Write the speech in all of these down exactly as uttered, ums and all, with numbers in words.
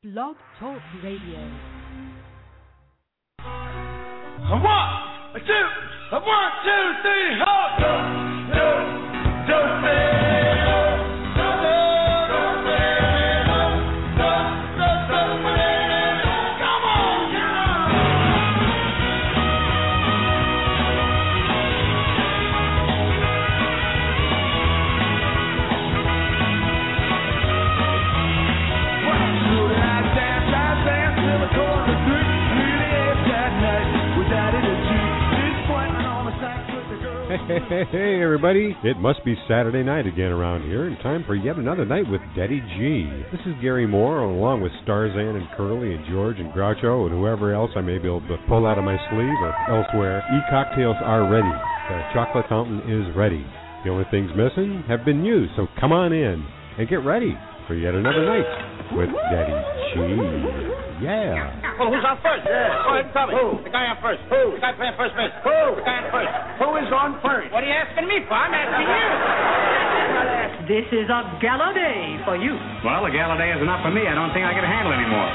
Blog Talk Radio. A one, a two, a one, two, three, hold on, do, do, do, Hey, hey, hey, everybody. It must be Saturday night again around here, and time for yet another night with Daddy G. This is Gary Moore, along with Starzan and Curly and George and Groucho and whoever else I may be able to pull out of my sleeve or elsewhere. E-cocktails are ready. The chocolate fountain is ready. The only things missing have been used, so come on in and get ready for yet another night with Daddy G. Yeah. Well, who's on first? Yeah. Go ahead and tell me. Who? The guy on first. Who? The guy playing first base. Who? The guy on first. Who is on first? What are you asking me for? I'm asking you. This is a gala day for you. Well, a gala day is enough for me. I don't think I can handle anymore.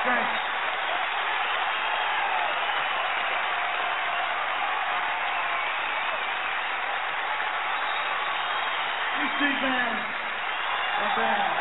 Thanks. You see, man. Not bad.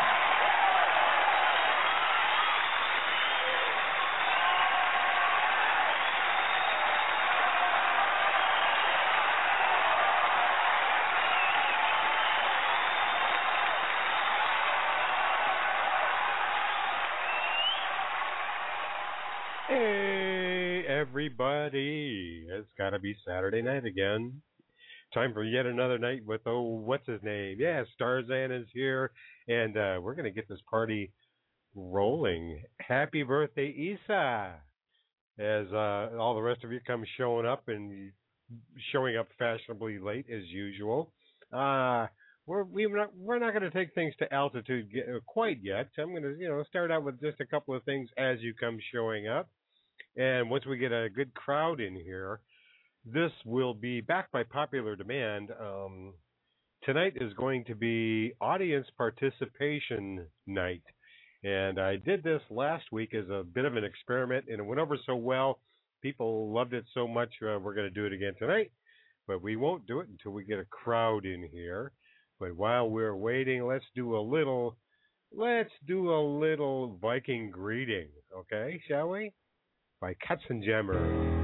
Hey, everybody. It's got to be Saturday night again. Time for yet another night with, oh, what's his name? Yeah, Starzan is here, and uh, we're going to get this party rolling. Happy birthday, Isa! As uh, all the rest of you come showing up and showing up fashionably late as usual. Uh, we're we're not we're not going to take things to altitude get, uh, quite yet. I'm going to you know start out with just a couple of things as you come showing up, and once we get a good crowd in here, this will be backed by popular demand. Um, tonight is going to be audience participation night, and I did this last week as a bit of an experiment, and it went over so well. People loved it so much. Uh, we're going to do it again tonight, but we won't do it until we get a crowd in here. But while we're waiting, let's do a little, let's do a little Viking greeting, okay, shall we? By Katzenjammer.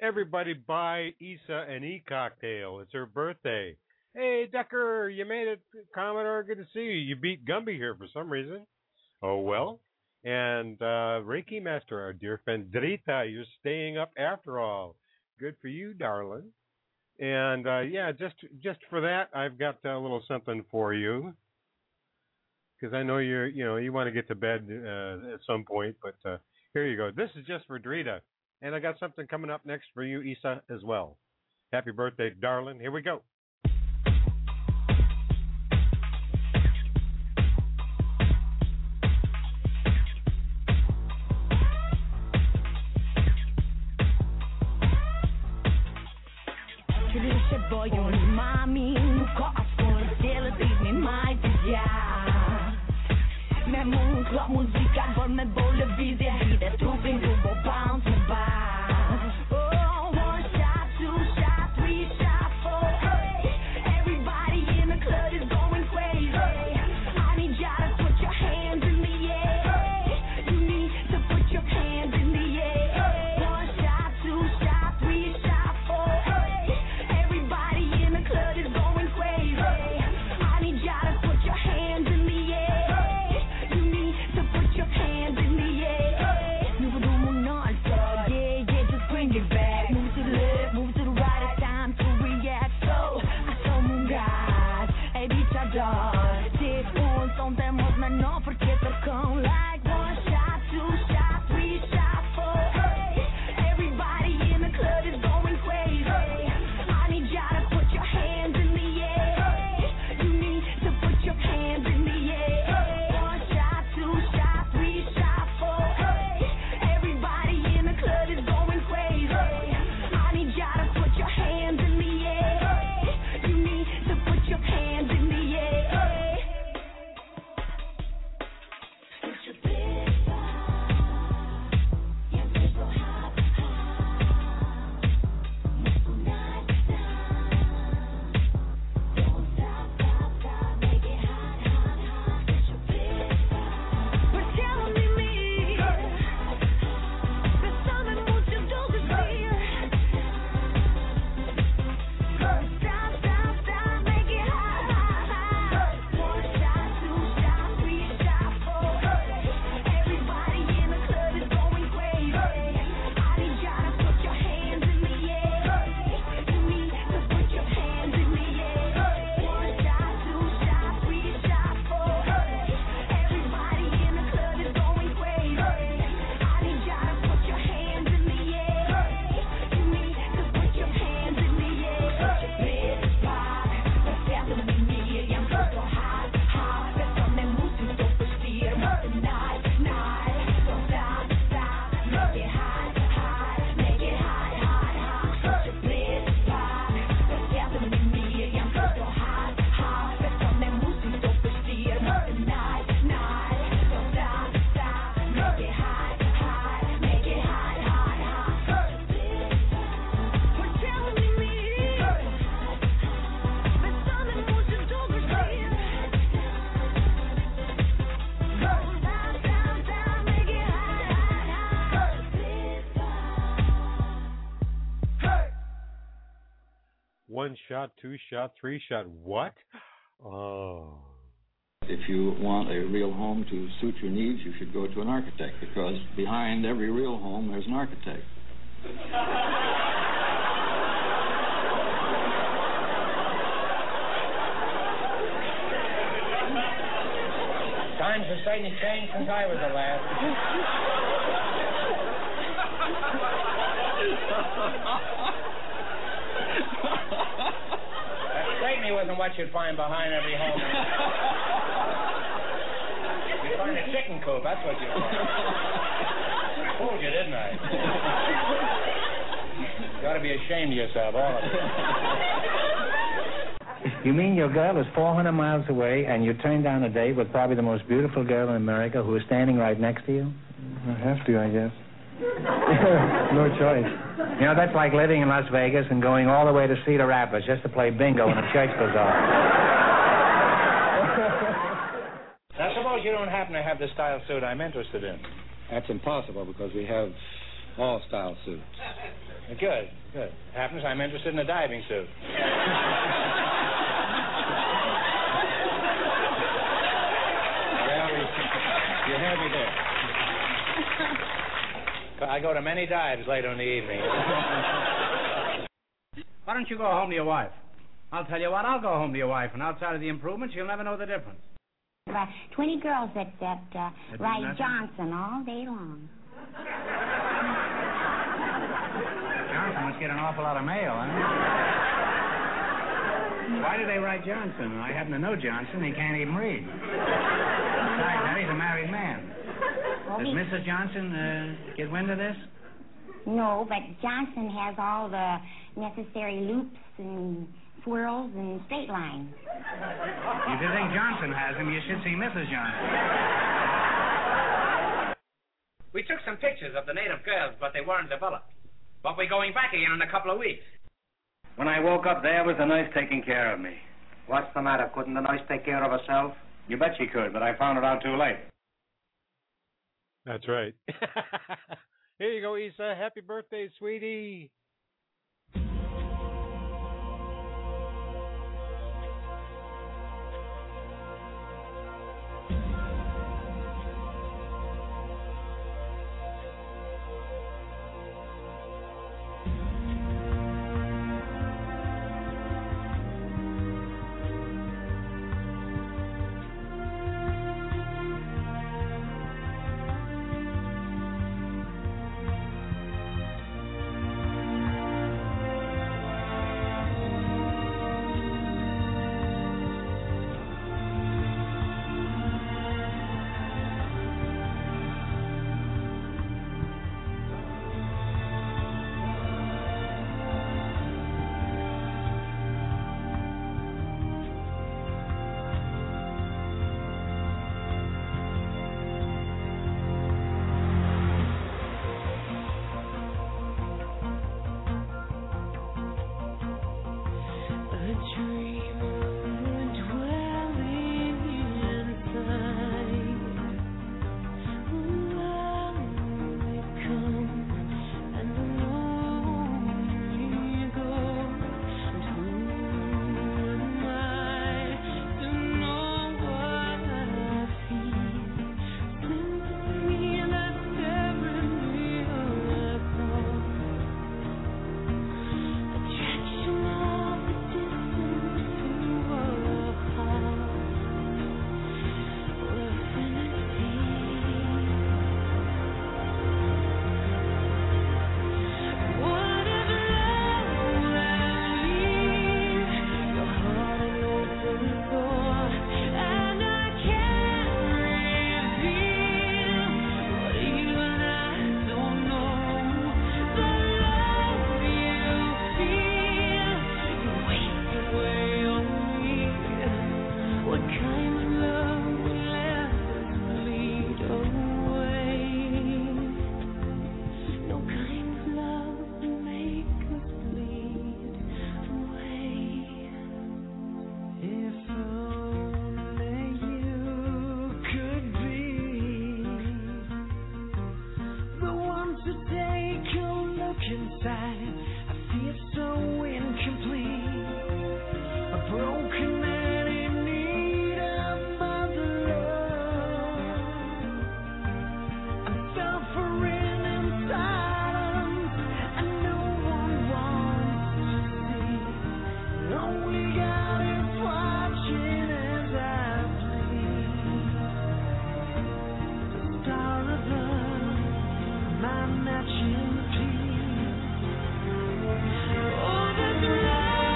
everybody buy Isa an e-cocktail. It's her birthday. Hey, Decker, you made it. Commodore, good to see you. You beat Gumby here for some reason. Oh, well. And uh, Reiki Master, our dear friend Drita, you're staying up after all. Good for you, darling. And, uh, yeah, just just for that, I've got a little something for you. Because I know you're, you know, you want to get to bed uh, at some point, but uh, here you go. This is just for Drita. And I got something coming up next for you, Isa, as well. Happy birthday, darling. Here we go. Voglio mami, nunca ascoltare di mai via. Me munkla muzika, vol me bolle vizia, hide tu bin du bo bounce me by. Oh, one shot, two shot, three shot, four. Hey. Everybody in the club is going crazy. I need ya to put your hands in the air. You need to put your hands in the air. One shot, two shot, three shot, four. Everybody in the club is going crazy. I need ya to put your hands in the air. You need to put your hands in the air. 누구도 못 넣었어. Yeah, yeah, just bring it back. Move to the left, move to the right. It's time to react. So I saw moon guys. Hey, bitch, I done. Take on something was not enough for kids to come like one shot, two shot, three shot, four. Everybody in the club is going crazy. I need ya to put your hands in the air. You need to put your hands in the air. One shot, two shot, three shot, four. Everybody in the club is going crazy. I need ya to put your hands in the air. You need to put your hands in the air. It's your big vibe. You feel so hot, hot. Move night, night. Don't stop, stop, stop. Make it hot, hot, hot. It's your big vibe. We're telling me, pensando en muchos dulces días. Stop, stop, stop. Make it hot, hot, hot. One shot, two shot, three shot, four. Everybody in the club is going crazy. I need ya to put your hands in the air. You need to put your hands in the air. One shot, two shot, three shot, four. Everybody in the club is going crazy. I need ya to put your hands in the air. You need to put your hands in the air. Big spot, pensando en mí, I'm so hot, hot. Pensando en música, pues fear, the night, night. Don't stop, stop, make it hot, hot, make it hot, hot, hot. Such a big spot, pensando en mí, I'm so hot, hot. Pensando en música, pues fear, the night, night. Don't stop, stop, make it hot, hot, make it hot, hot, hot. Such a big spot, we're telling me, pensando en muchos dulces días. Don't stop, stop, stop, make it hot, hot, hot. Such a big spot. Hey! One shot, two shot, three shot. What? Oh. If you want a real home to suit your needs, you should go to an architect, because behind every real home there's an architect. Times have certainly changed since I was a lad. That certainly wasn't what you'd find behind every home. You'd find a chicken coop, that's what you'd find. I fooled you, didn't I? You ought to be ashamed of yourself, all of you. You mean your girl is four hundred miles away and you turn down a date with probably the most beautiful girl in America who is standing right next to you? I have to, I guess. No choice. You know, that's like living in Las Vegas and going all the way to Cedar Rapids just to play bingo in a church bazaar. Now, suppose you don't happen to have the style suit I'm interested in. That's impossible, because we have all style suits. Good, good. Happens I'm interested in a diving suit. Well, you have me there. I go to many dives later in the evening. Why don't you go home to your wife? I'll tell you what, I'll go home to your wife, and outside of the improvements, you'll never know the difference. About twenty girls that, that uh, ride Johnson all day long. Johnson must get an awful lot of mail, huh? Why do they write Johnson? I happen to know Johnson. He can't even read. Besides that, he's a married man. Well, Does he... Missus Johnson uh, get wind of this? No, but Johnson has all the necessary loops and swirls and straight lines. If you think Johnson has him, you should see Missus Johnson. We took some pictures of the native girls, but they weren't developed. But we're going back again in a couple of weeks. When I woke up there was the nurse taking care of me. What's the matter? Couldn't the nurse take care of herself? You bet she could, but I found it out too late. That's right. Here you go, Issa. Happy birthday, sweetie. Oh, the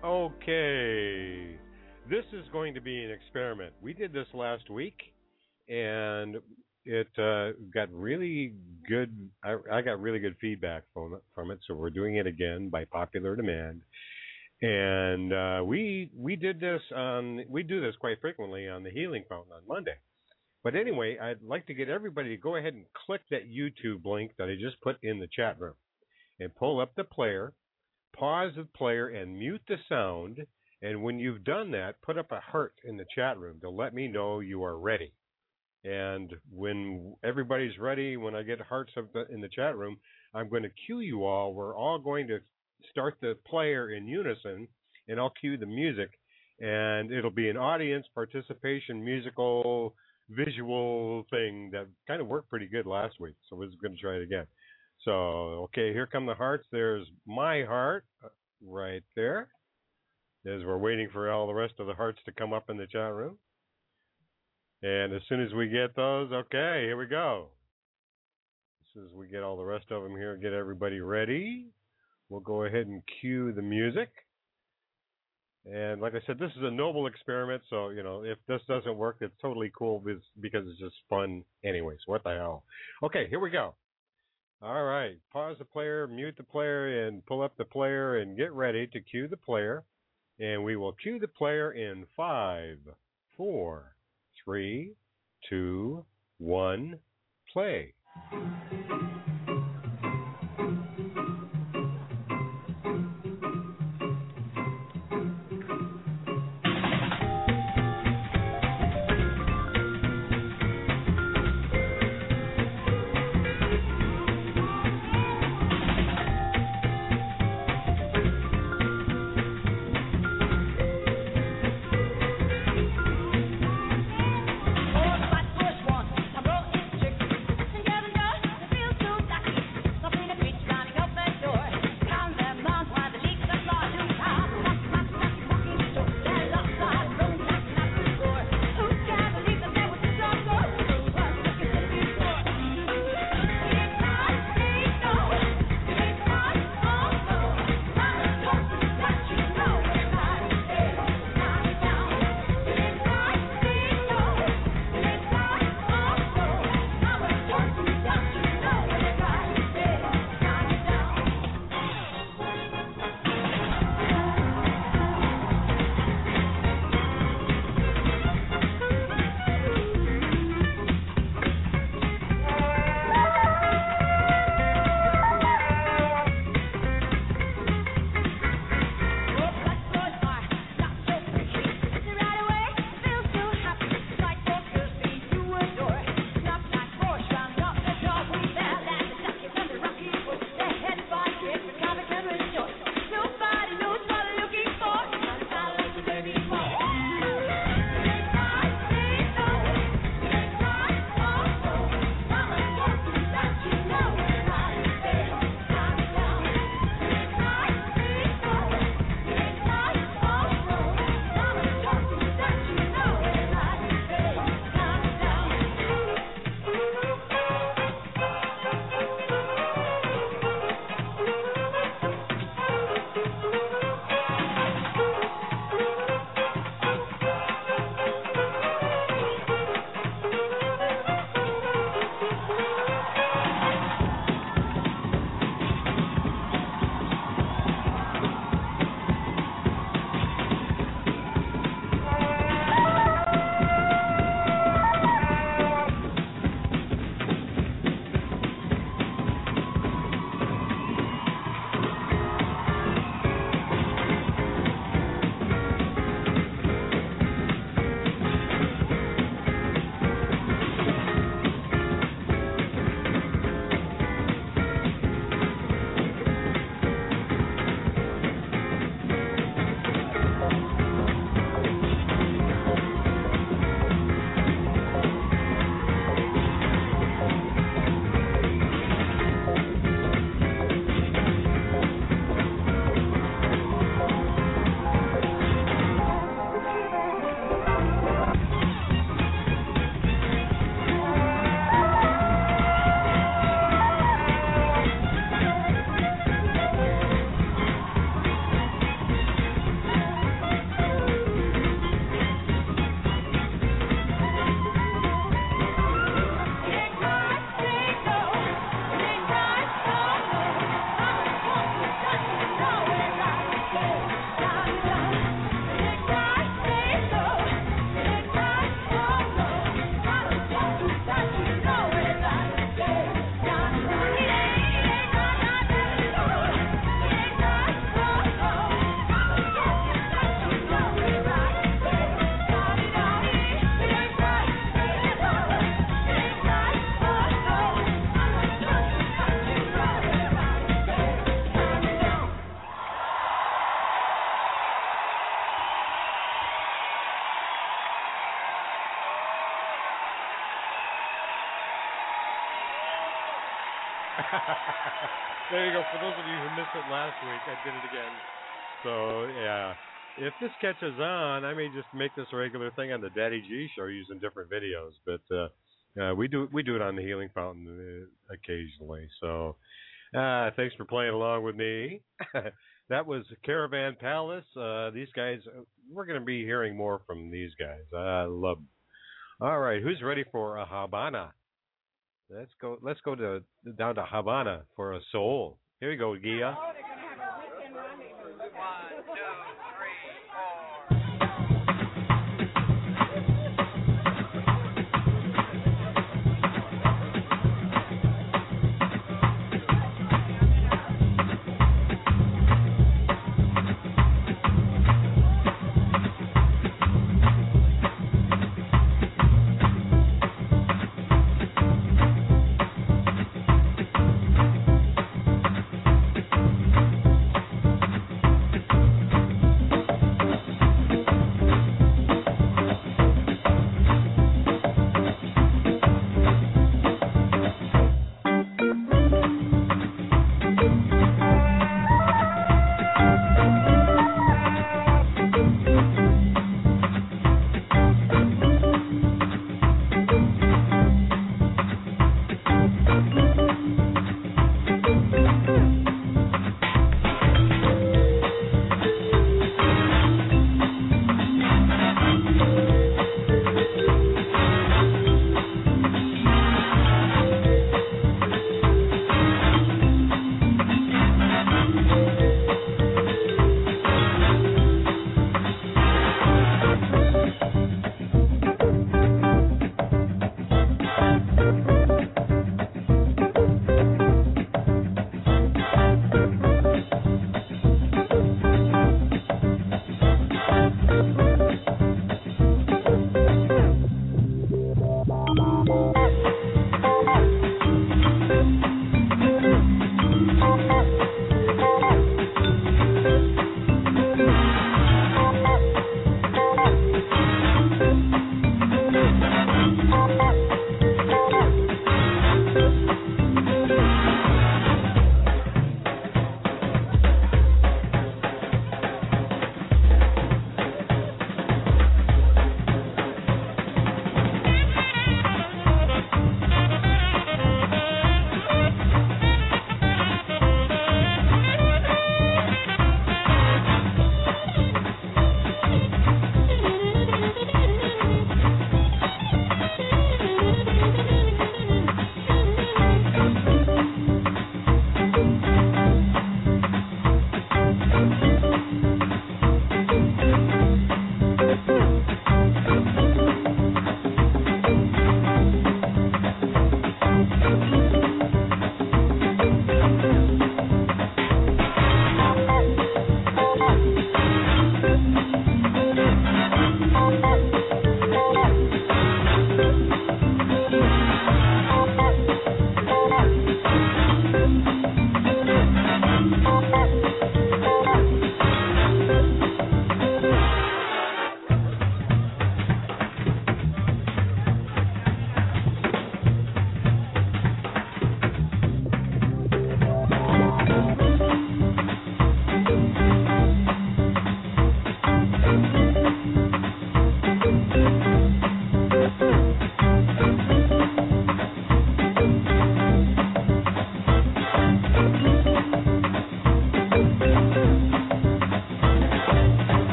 Okay. This is going to be an experiment. We did this last week, and it uh, got really good. I, I got really good feedback from it, from it, so we're doing it again by popular demand. And uh, we we did this on we do this quite frequently on the Healing Fountain on Monday. But anyway, I'd like to get everybody to go ahead and click that YouTube link that I just put in the chat room, and pull up the player, pause the player, and mute the sound. And when you've done that, put up a heart in the chat room to let me know you are ready. And when everybody's ready, when I get hearts up the, in the chat room, I'm going to cue you all. We're all going to start the player in unison, and I'll cue the music. And it'll be an audience participation, musical, visual thing that kind of worked pretty good last week. So we're going to try it again. So, okay, here come the hearts. There's my heart right there. As we're waiting for all the rest of the hearts to come up in the chat room. And as soon as we get those, okay, here we go. As soon as we get all the rest of them here, get everybody ready, we'll go ahead and cue the music. And like I said, this is a noble experiment, so, you know, if this doesn't work, it's totally cool because it's just fun anyways. What the hell? Okay, here we go. All right, pause the player, mute the player, and pull up the player, and get ready to cue the player. And we will cue the player in five, four, three, two, one, play. Oh, There you go. For those of you who missed it last week, I did it again. So, yeah. If this catches on, I may just make this a regular thing on the Daddy G show using different videos. But uh, uh, we do we do it on the Healing Fountain uh, occasionally. So, uh, thanks for playing along with me. That was Caravan Palace. Uh, these guys, we're going to be hearing more from these guys. I love them. All right, who's ready for a Habana? Let's go. Let's go to down to Havana for a soul. Here we go, Gia. Thank you.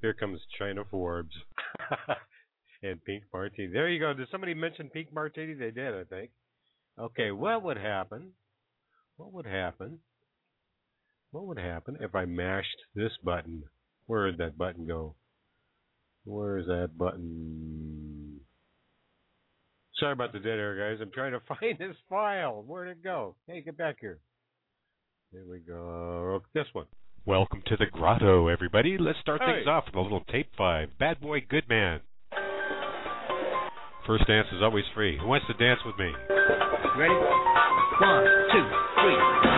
Here comes China Forbes and Pink Martini. There you go. Did somebody mention Pink Martini? They did, I think. Okay, what would happen? What would happen? What would happen if I mashed this button? Where did that button go? Where is that button? Sorry about the dead air, guys. I'm trying to find this file. Where'd it go? Hey, get back here. There we go. This one. Welcome to the grotto, everybody. Let's start Hey. things off with a little tape five. Bad Boy, Good Man. First dance is always free. Who wants to dance with me? Ready? One, two, three.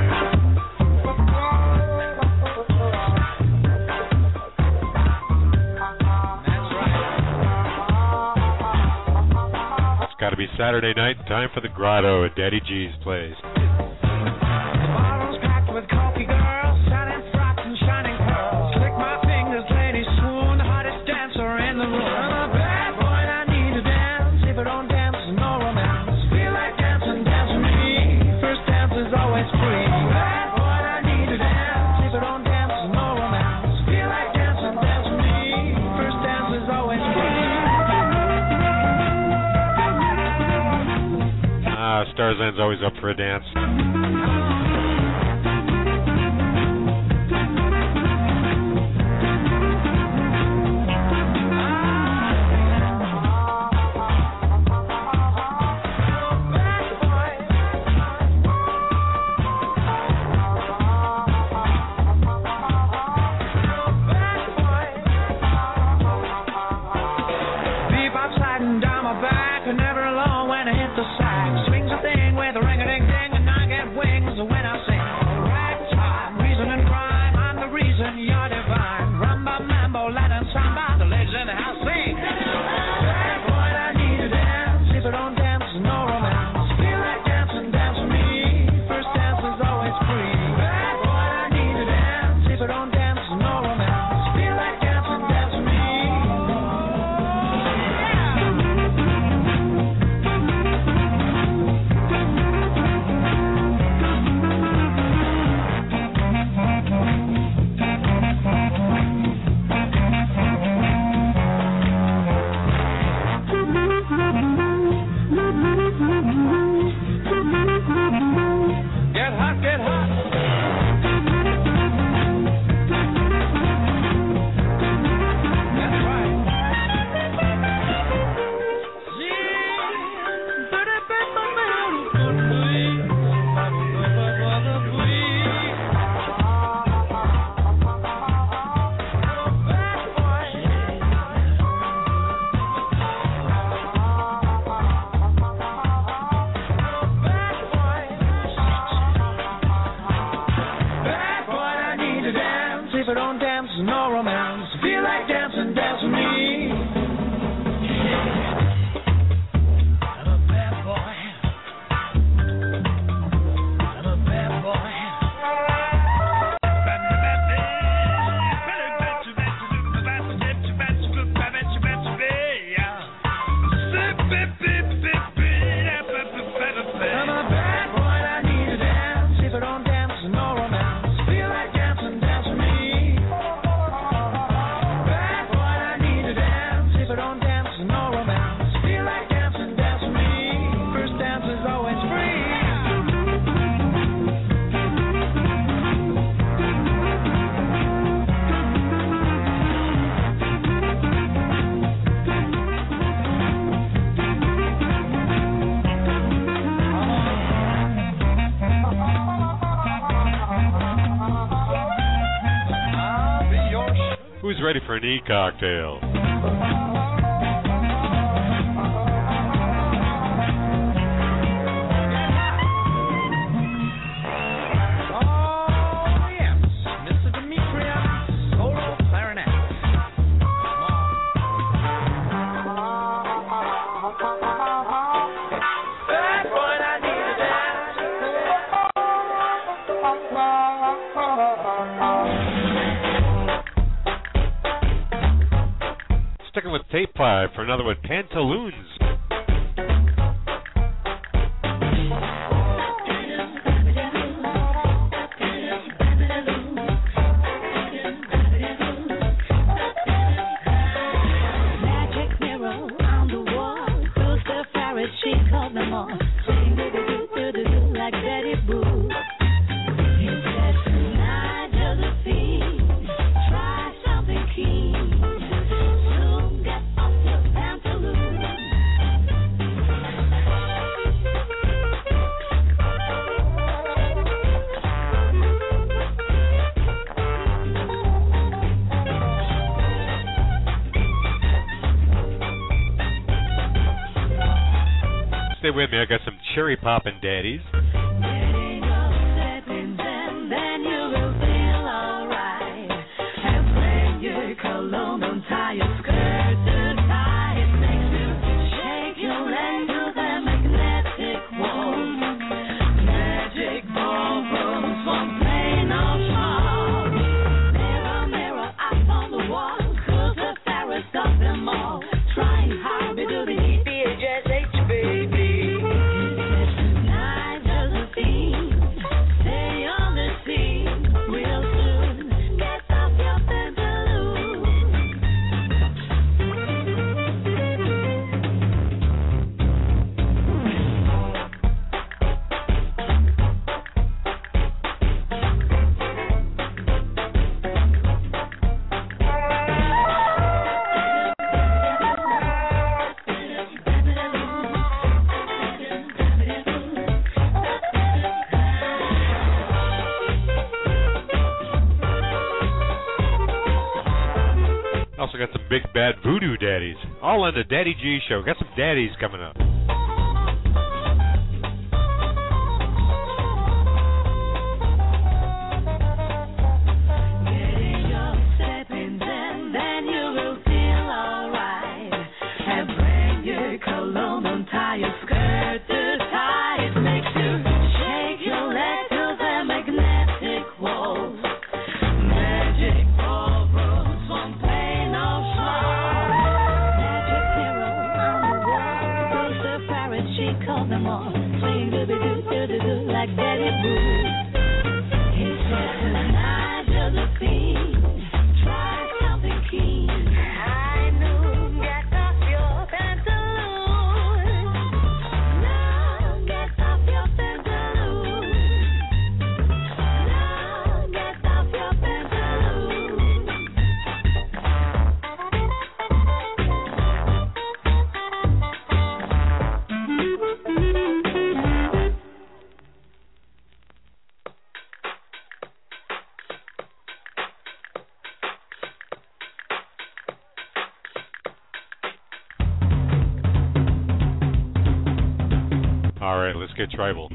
It's got to be Saturday night. Time for the grotto at Daddy G's place. Bottles packed with coffee, girls, shining frocks and shining pearls. Lick my fingers, lady swoon, the hottest dancer in the room. I'm a bad boy and I need to dance. If I don't dance, no romance. Feel like dancing, dance with me. First dance is always free. Bad boy and I need to dance. If I don't dance, no romance. Feel like dancing, dance with me. First dance is always free. Ah, Starzan's always up for a dance. Bebop sliding down my back, and never alone when I hit the sack. Swings a thing with a ring-a-ding-ding, and I get wings when I sing. Ragtime, reason and crime, I'm the reason you're divine. Rumba, mambo, Latin samba, the ladies in the house sing. Bad boy, I need to dance. If I don't dance, no romance. Feel like dancing, dance with me. First dance is always free. Bad boy, I need to dance. If I don't dance, no romance. Feel like dancing, dance with me. Get hot, get hot. That's right. Bad boy, I need to dance. If I don't dance, no romance. Feel like dancing, dance with me. I'm a bad boy. I'm a bad boy. I'm a bad boy, I need to dance. If I don't dance, no romance. Feel like dancing, dance with me. Bad boy, I need to dance. If I don't dance, no romance. Feel like dancing, dance with me. First dance is always free. Who's ready for an e-cocktail? Oh, yes. Mister Demetrius, solo clarinet. Bad boy, I need to Sticking with tape five for another one, Pantaloons. called them all. Swing, do, do, do, do, do, do, like Betty Boo. He said, tonight, Josephine, try something keen. Soon get off your pantaloons. Stay with me. I got some cherry poppin' daddies. Getting your settings and then you will feel alright. And when your cologne on tie your skirt to tie, it makes you shake your leg to the magnetic wall. Magic ballrooms won't play no show. Mirror, mirror, up on the wall, cause the Pharaohs got them all. Trying hard to do the E P H S H, baby. Also got some big bad voodoo daddies. All in the Daddy G show. Got some daddies coming up. Getting your settings and then you will feel alright. And bring your cologne on, tie your skirt to tie. It makes you shake your leg to the magnetic walls. Magic ballrooms won't play no show. Magic mirror on the wall, those the parrots she called them all. Swing do do do do do do like Betty Boo. He said tonight, Josephine, try something keen. I know, get off your pantaloons. Now get off your pantaloons. Now get off your pantaloons. All right, let's get tribal.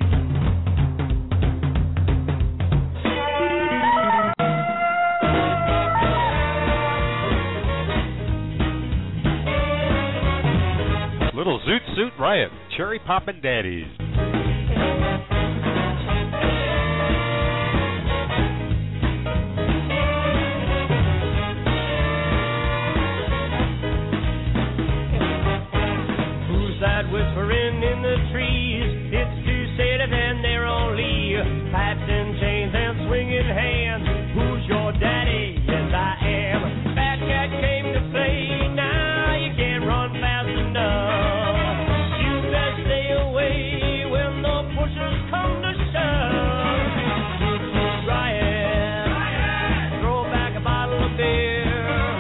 Little Zoot Suit Riot, Cherry Poppin' Daddies. Who's that whispering in the trees? It's two sailors and they're only pipes and chains and swinging hands. Who's your daddy? Yes, I am. Fat cat came to play. Now you can't run fast enough. You best stay away when the pushers come to shove. Riot, throw back a bottle of beer.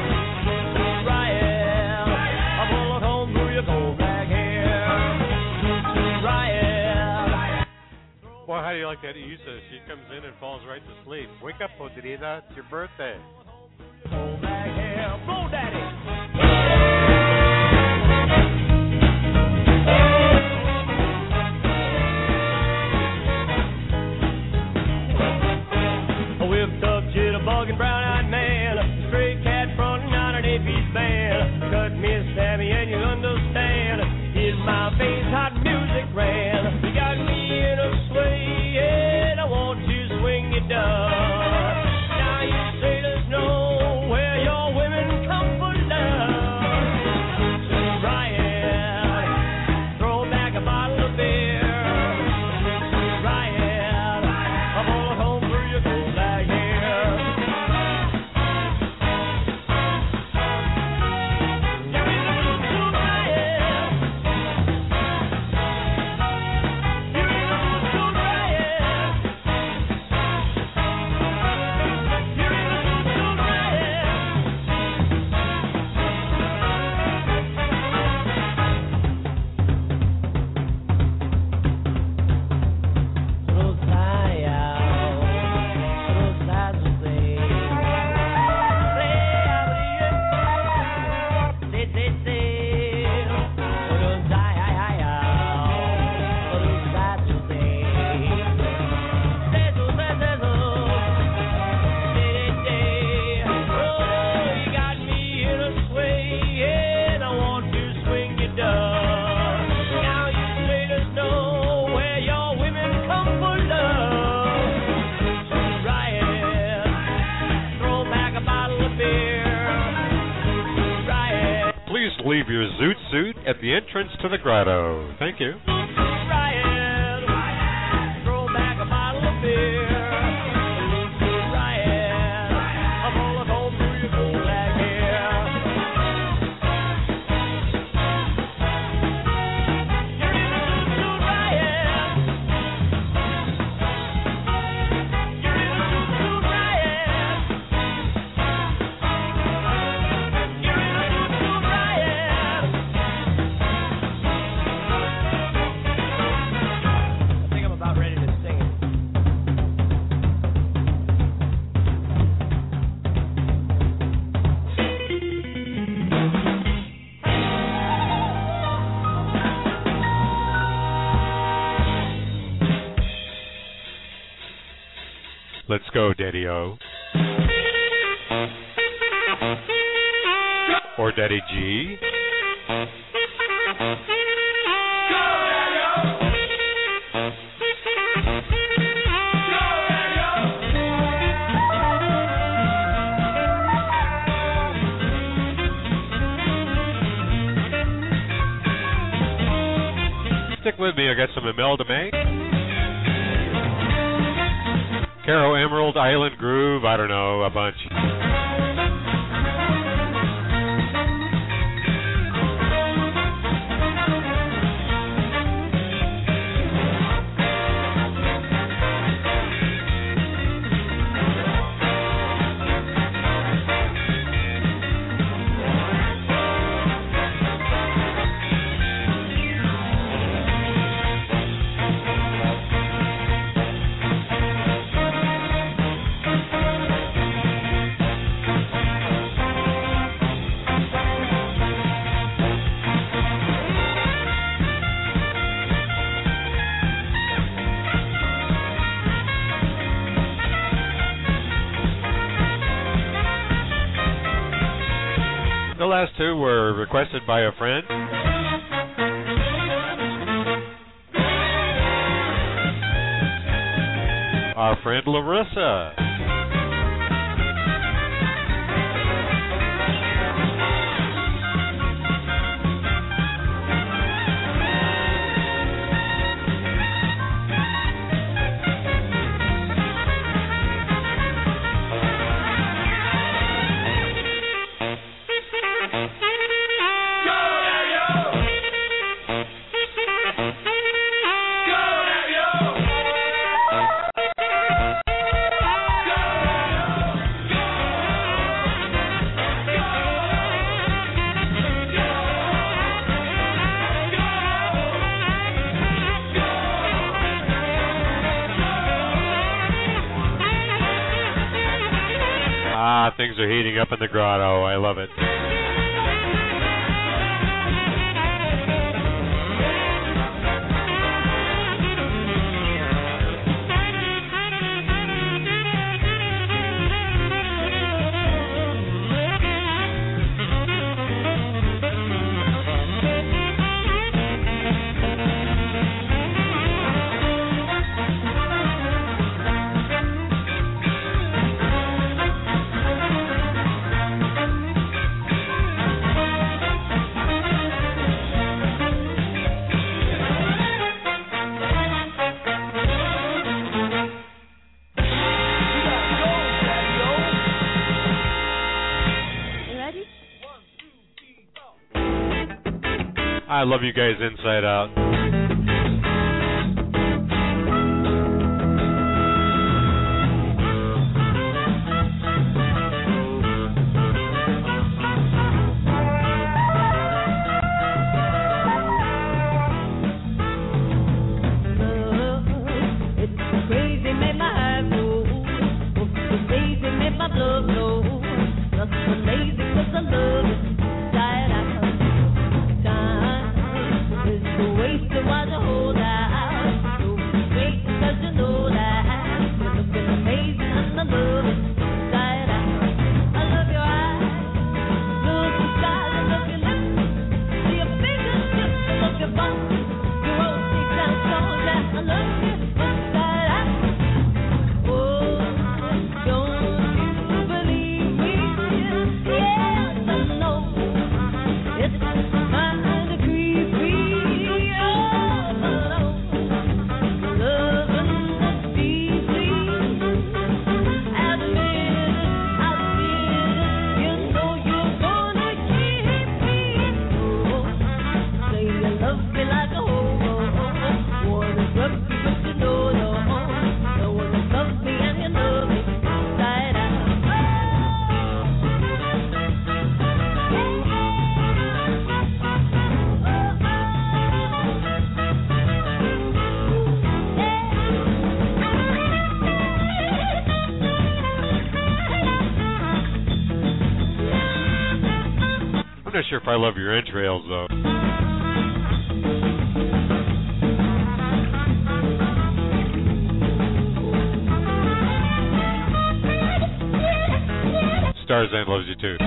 Riot, a bullet hole through your gold black hair. Riot. Well, how do you like that Isa? She comes in and falls right to sleep. Wake up, Podrida. It's your birthday. Gold black hair, blow daddy. A whipped up, jitterbugging, brown-eyed man, a stray cat fronting on an eight-piece band. Cut me a Sammy and you understand. In my veins, hot music ran. You got me in a sway, and I want to swing it down. Now you sailors know where your women come for love. Riot, throw back a bottle of beer. Riot, a bullet hole through your gold black hair. Leave your zoot suit at the entrance to the grotto. Thank you. Riot, riot, throw back a bottle of beer. Riot, I'm all home through your cool black hair. You're in a zoot suit riot. You're in a zoot suit riot. You're in a zoot suit riot. Let's go, Daddy-O. Or Daddy G. Stick with me, I got some Imelda May. Caro Emerald, Island Groove, I don't know, a bunch. The last two were requested by a friend. Our friend Larissa. Ah, things are heating up in the grotto. I love it. I love you guys inside out. It's crazy, made my eyes go. It's crazy, made my blood flow. Just so lazy 'cause I love it. Inside out. not sure if I love your entrails, though. Starzan loves you, too.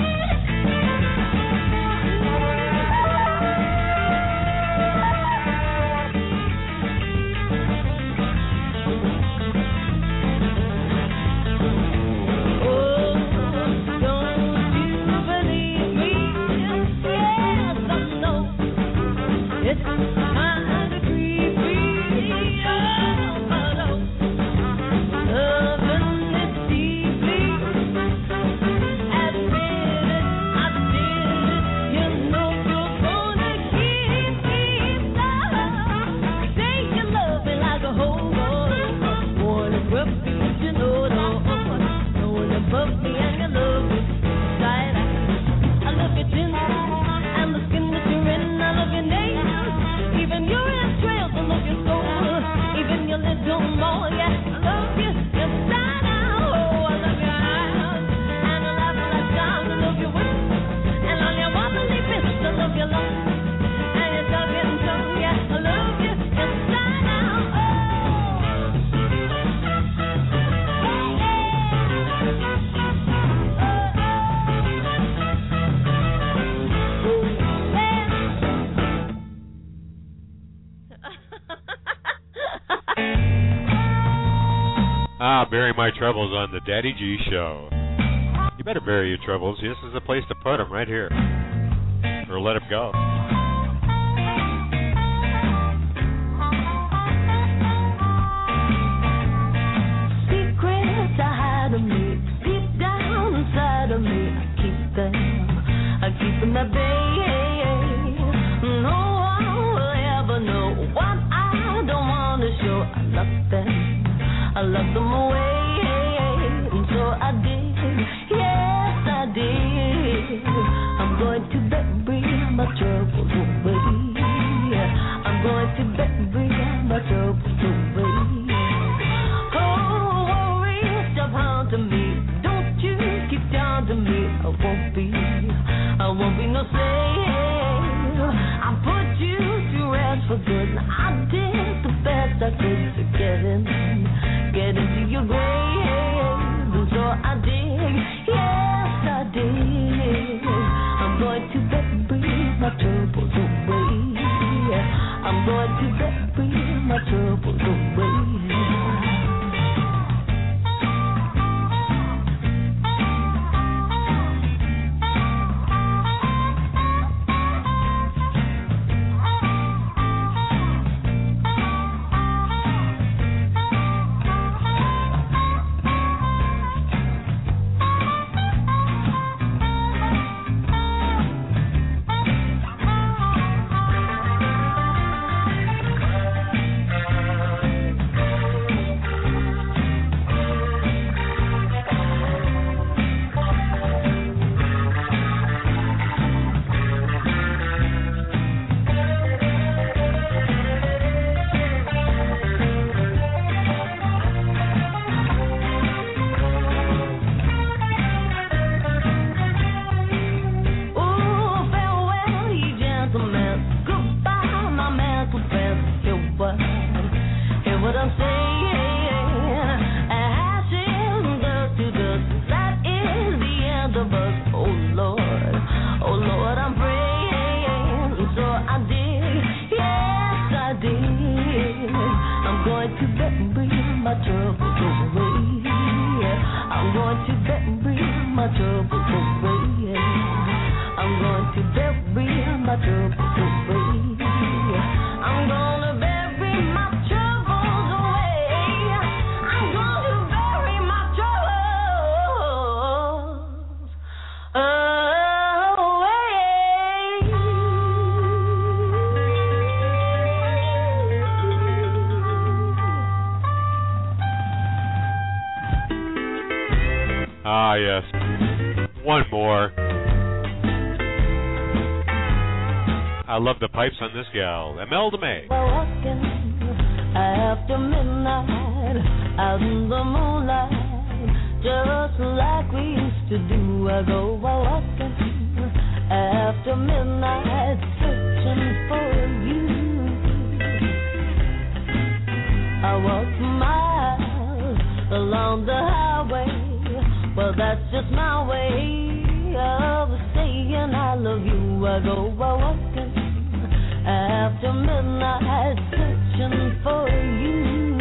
Bury my troubles on the Daddy G Show. You better bury your troubles. This is the place to put them, right here. Or let them go. Secrets I hide of me, deep down inside of me, I keep them, I keep them at bay. No one will ever know what I don't want to show. I love them. I locked them away, and so I did, yes I did. I'm going to bury my troubles away. I'm going to bury my troubles away. Oh, worries stop haunting me. Don't you keep down to me. I won't be, I won't be no slave. I put you to rest for good. I did the best I could to get in. Get into your grave, and so I did, yes I did. I'm going to bury my troubles away. I'm going to bury my troubles away. Ah, yes. One more. I love the pipes on this gal, Imelda May. Walking after midnight, out in the moonlight, just like we used to do. I go walking After midnight, searching for you. I walked miles along the highway. Well, that's just my way of saying I love you. I go by walking after midnight, searching for you.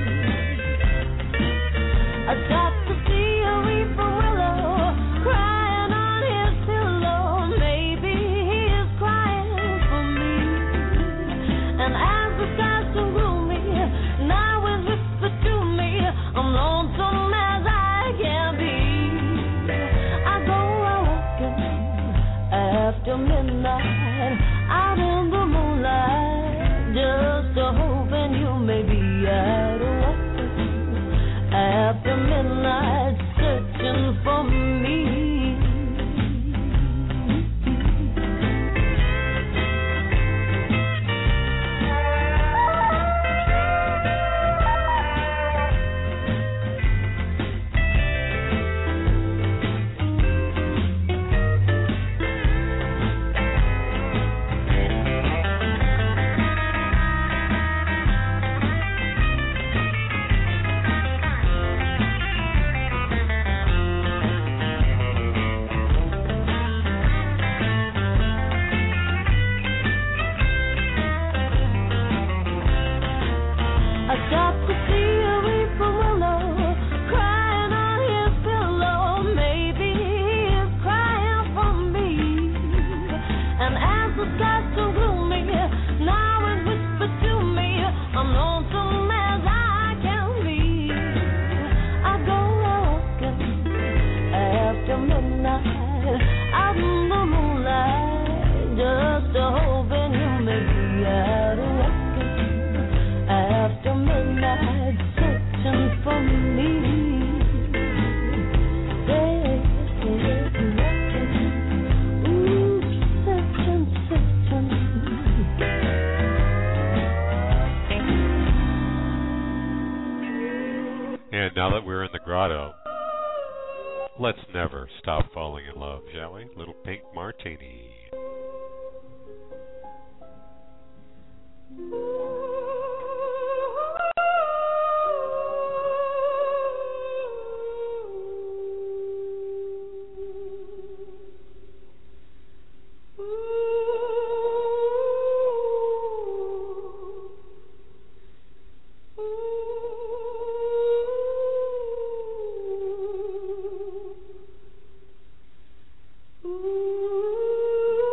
I stopped to see a weeping willow crying on his pillow. Maybe he is crying for me. And as the skies so gloomy, now it's whispered to me, I'm lonesome as I can be. I go walking after midnight, out in the moonlight, just a hoping you may be out walking after midnight, searching for me. Now that we're in the grotto, let's never stop falling in love, shall we? Little Pink Martini. Ooh.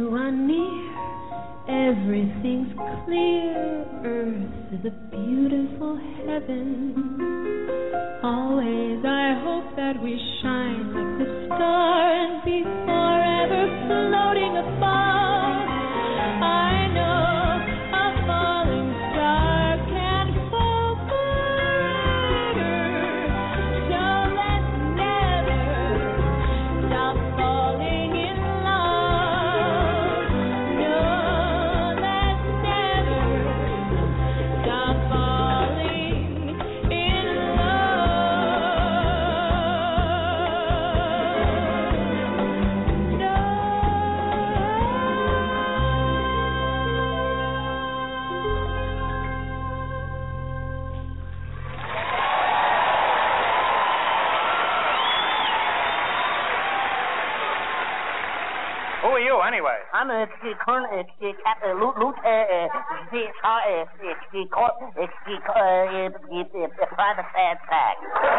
you are near, everything's clear. Earth is a beautiful heaven. Always I hope that we shine like the stars, be forever floating above. I know a falling star can't fall forever, so let's never stop falling in love. No, let's never stop falling in love. No. Who are you, anyway? I'm a Colonel, uh, Cap, uh, Lieutenant, uh, the, uh, uh, the Corp, uh, the, uh, uh, Private Sad Sack.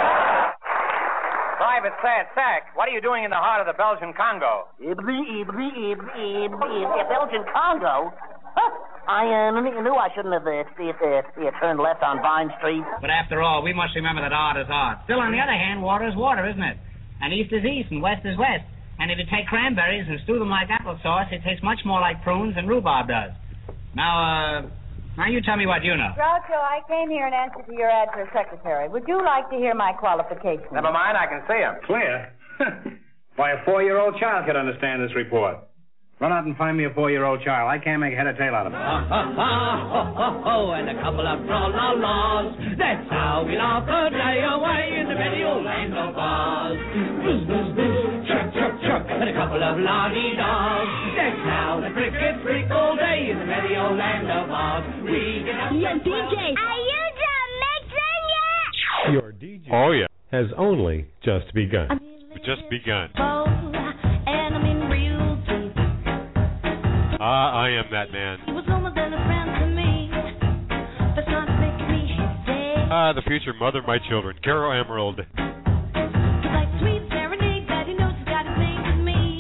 Private Sad Sack. What are you doing in the heart of the Belgian Congo? Uh, ble- ble- ble- ble- Belgian Congo? Huh. I uh, knew I shouldn't have uh, uh, uh, turned left on Vine Street. But after all, we must remember that art is art. Still, on the other hand, water is water, isn't it? And east is east, and west is west. And if you take cranberries and stew them like applesauce, it tastes much more like prunes than rhubarb does. Now, uh, now you tell me what you know. Groucho, I came here in answer to your ad for secretary. Would you like to hear my qualifications? Never mind, I can see him. Clear? Why, a four-year-old child could understand this report. Run out and find me a four-year-old child. I can't make head or tail out of it. Ha, ha, ha, ho, ho, ho, and a couple of tra-la-las. That's how we laugh a day away in the merry old land of Oz. Buzz, buzz, buzz, chuck, chuck, chuck, and a couple of la-dee-daws. That's how the crickets freak all day in the merry old land of Oz. We get up. Yo, D J, are you done mixing yet? Your D J Oh, yeah. has only just begun. Just begun. And I'm in real deep. Ah, I am that man. He was almost a friend to me. That's not making me stay. Ah, the future mother of my children, Carol Emerald. Like sweet serenade that he knows he's got to sing with me.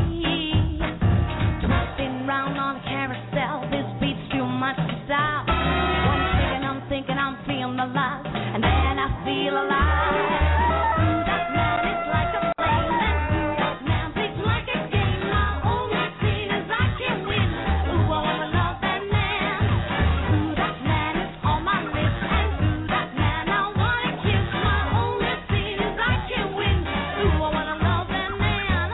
Spin round on a carousel. This beat's too much to stop. One second I'm thinking I'm feeling alive, and then I feel alive. That man is like a flame, and that man plays like a game. My only sin is I can't win. Ooh, I wanna love that man. Ooh, that man is on my list, and ooh, that man I wanna kiss. My only sin is I can't win. Ooh, I wanna love that man.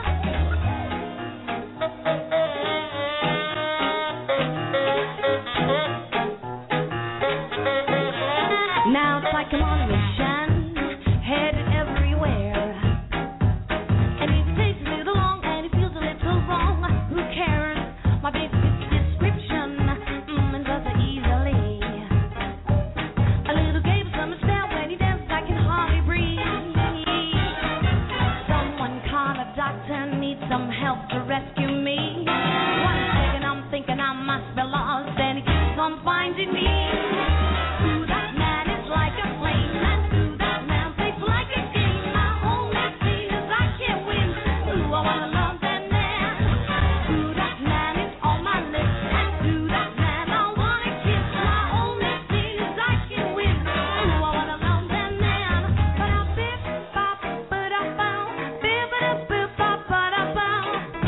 Now it's like I'm on a mission, headed everywhere. And it takes a little long, and it feels a little wrong. Who cares? My basic description mm, and does it easily. A little gave some spell when he dances, I can hardly breathe. Someone call a doctor, need some help to rescue me. One second I'm thinking I must be lost, and he keeps on finding me. Ooh, that man is like a flame, and ooh, that man plays like a game. My only sin is I can't win. Ooh, I wanna love that man. Ooh, that man is on my list, and ooh, that man I wanna kiss. My only sin is I can't win. Ooh, I wanna love that man. But I bip bop but I bow, bip bop bip bop but I bow.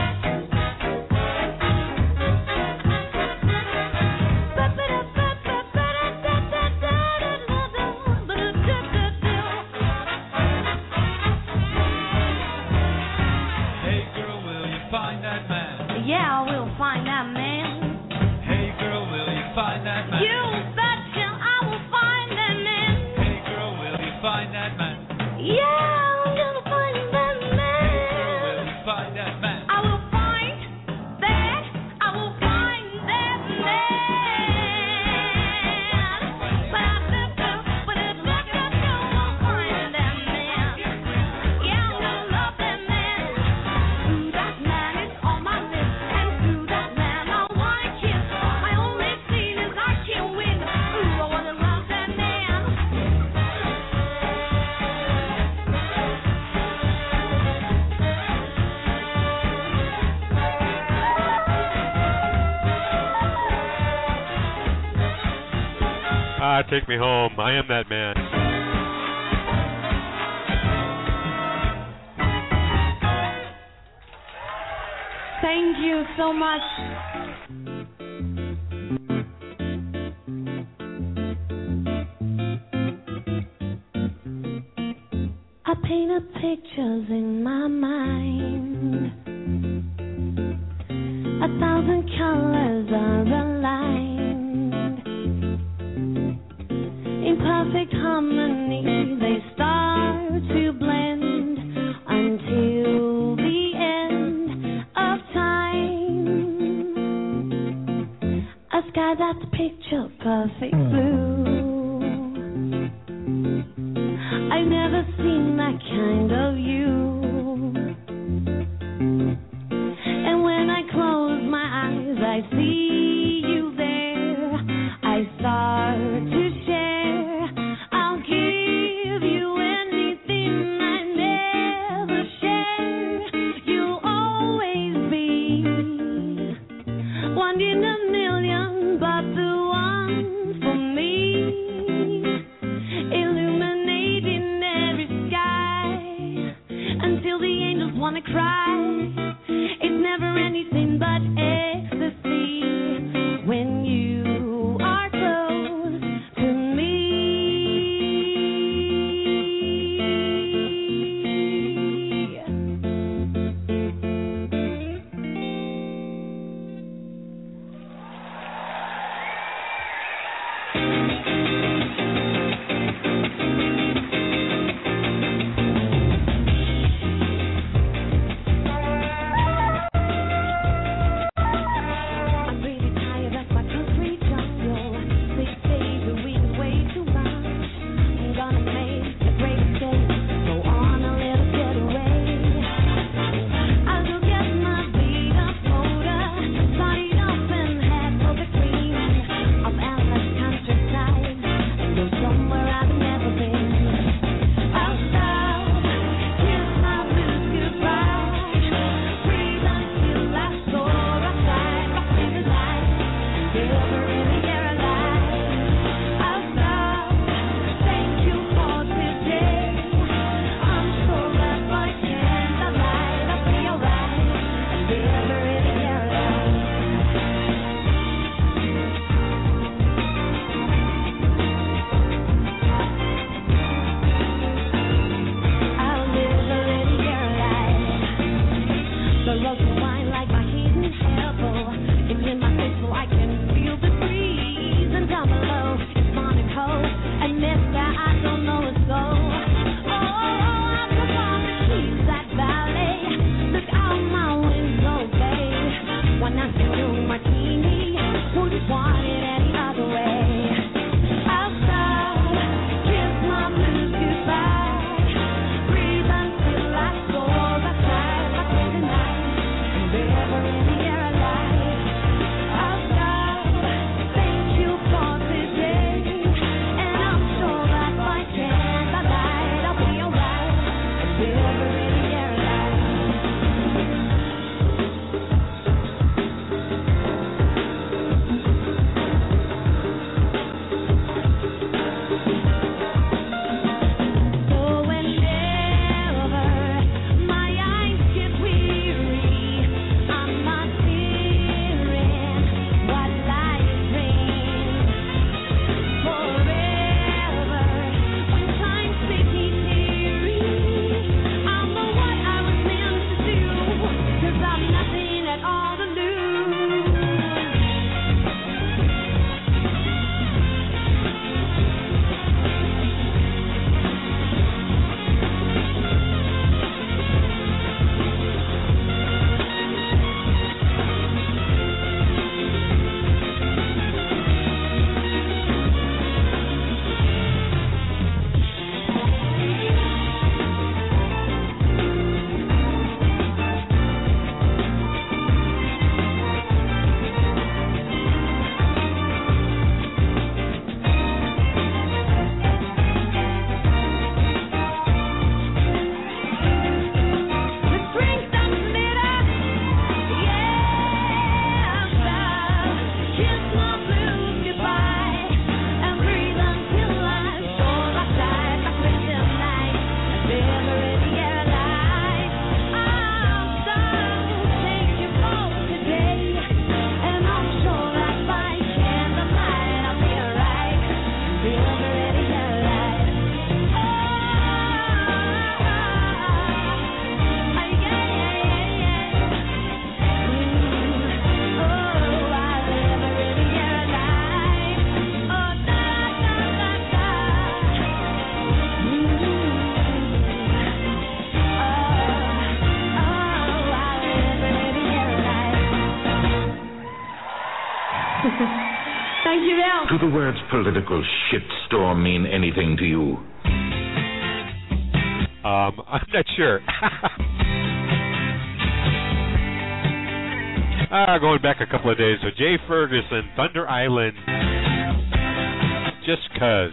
Hey girl, will you find that man? Yeah, I will find that man. Hey girl, will you find that man? You betcha I will find that man. Hey girl, will you find that man? Yeah, I'm gonna find that man. Will you find that man? I will find that. I will find that man. But I bet you, but I bet you I'll find that man. Yeah, I'm gonna love that man. Ooh, that man is on my list, and ooh, that man I wanna kiss. My only sin is I can't win. Ah, take me home. I am that man. Thank you so much. I painted pictures in my mind. A thousand colors are aligned. In perfect harmony, they start to blend until the end of time. A sky that's picture perfect blue. I've never seen that kind of you. And when I close my eyes, I see you there. I start to share. I'll give you anything I never share. You'll always be one in a million, but the one for me. Illuminating every sky until the angels wanna cry. It's never anything but ecstasy when you are close to me. Dankjewel. Do the words political shitstorm mean anything to you? Um, I'm not sure. ah, going back a couple of days. So Jay Ferguson, Thunder Island. Just 'cause.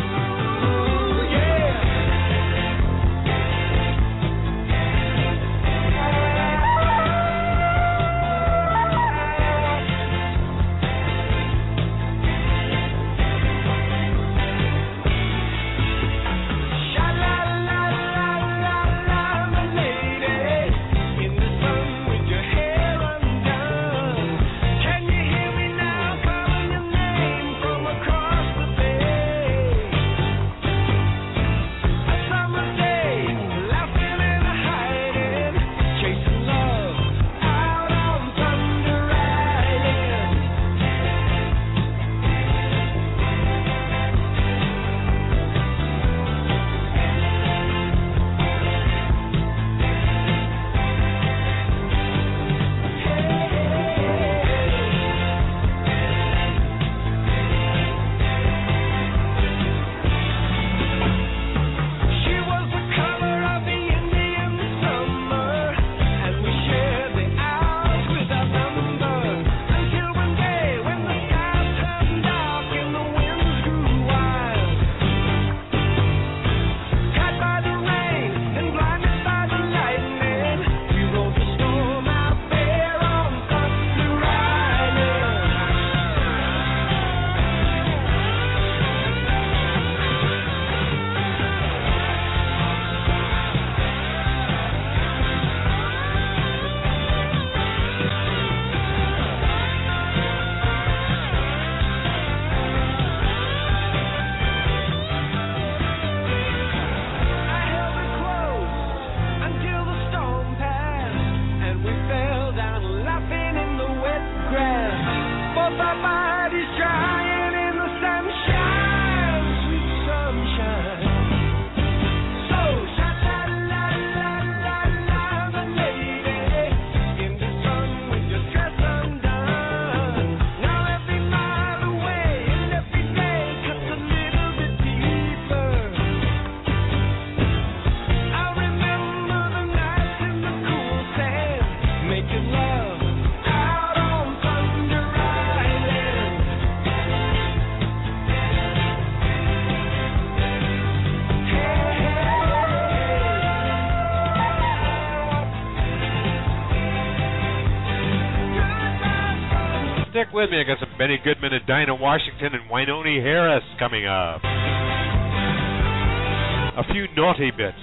Stick with me. I got some Benny Goodman and Dinah Washington and Wynonie Harris coming up. A few naughty bits.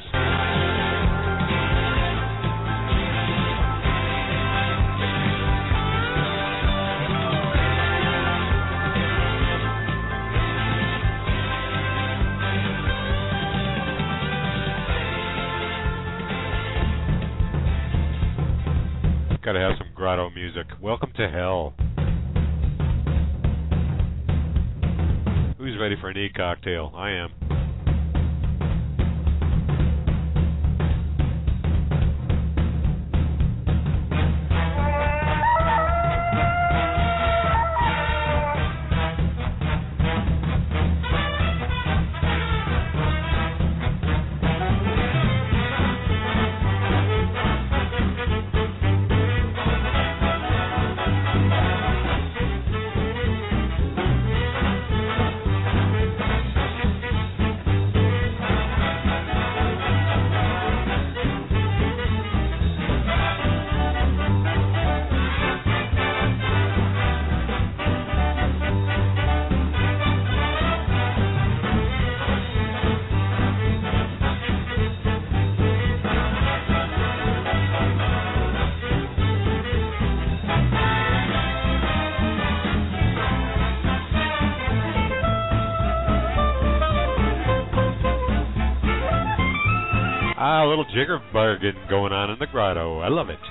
Gotta have some grotto music. Welcome to hell. Who's ready for an e-cocktail? I am. Ah, a little jigger bargain going on in the grotto. I love it.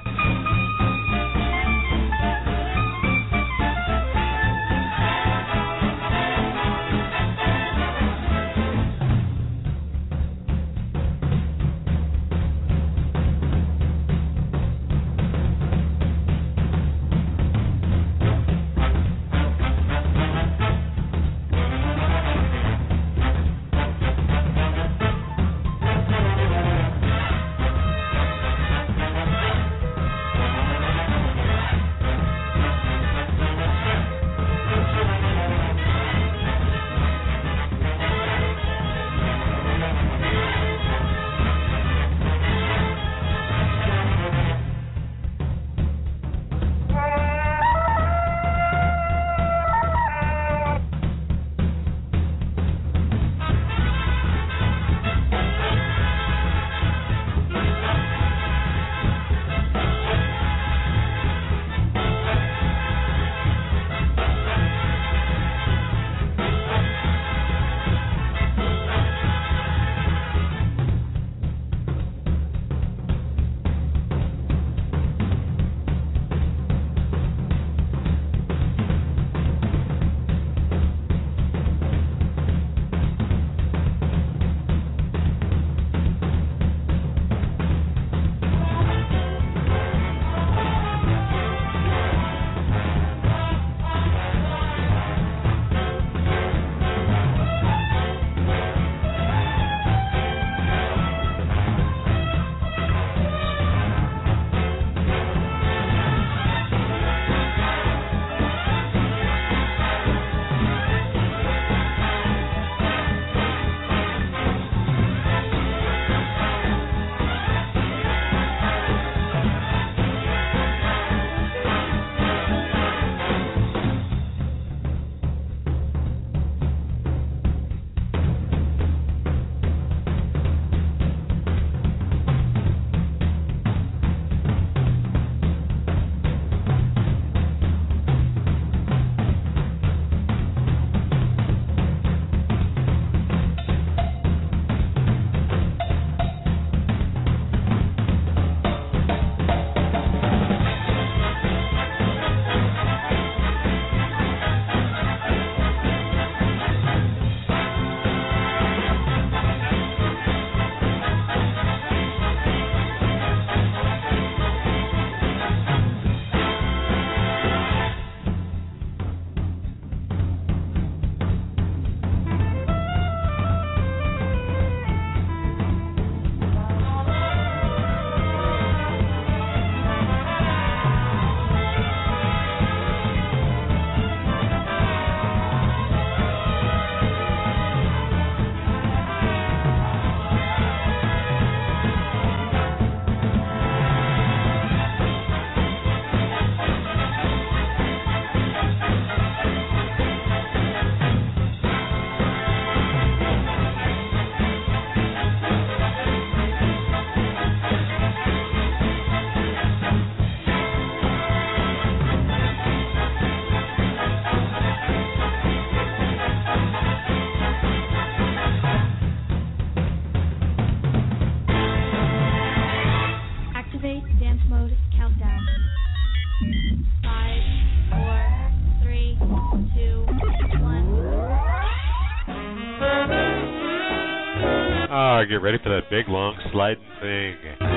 Ah, get ready for that big, long, sliding thing.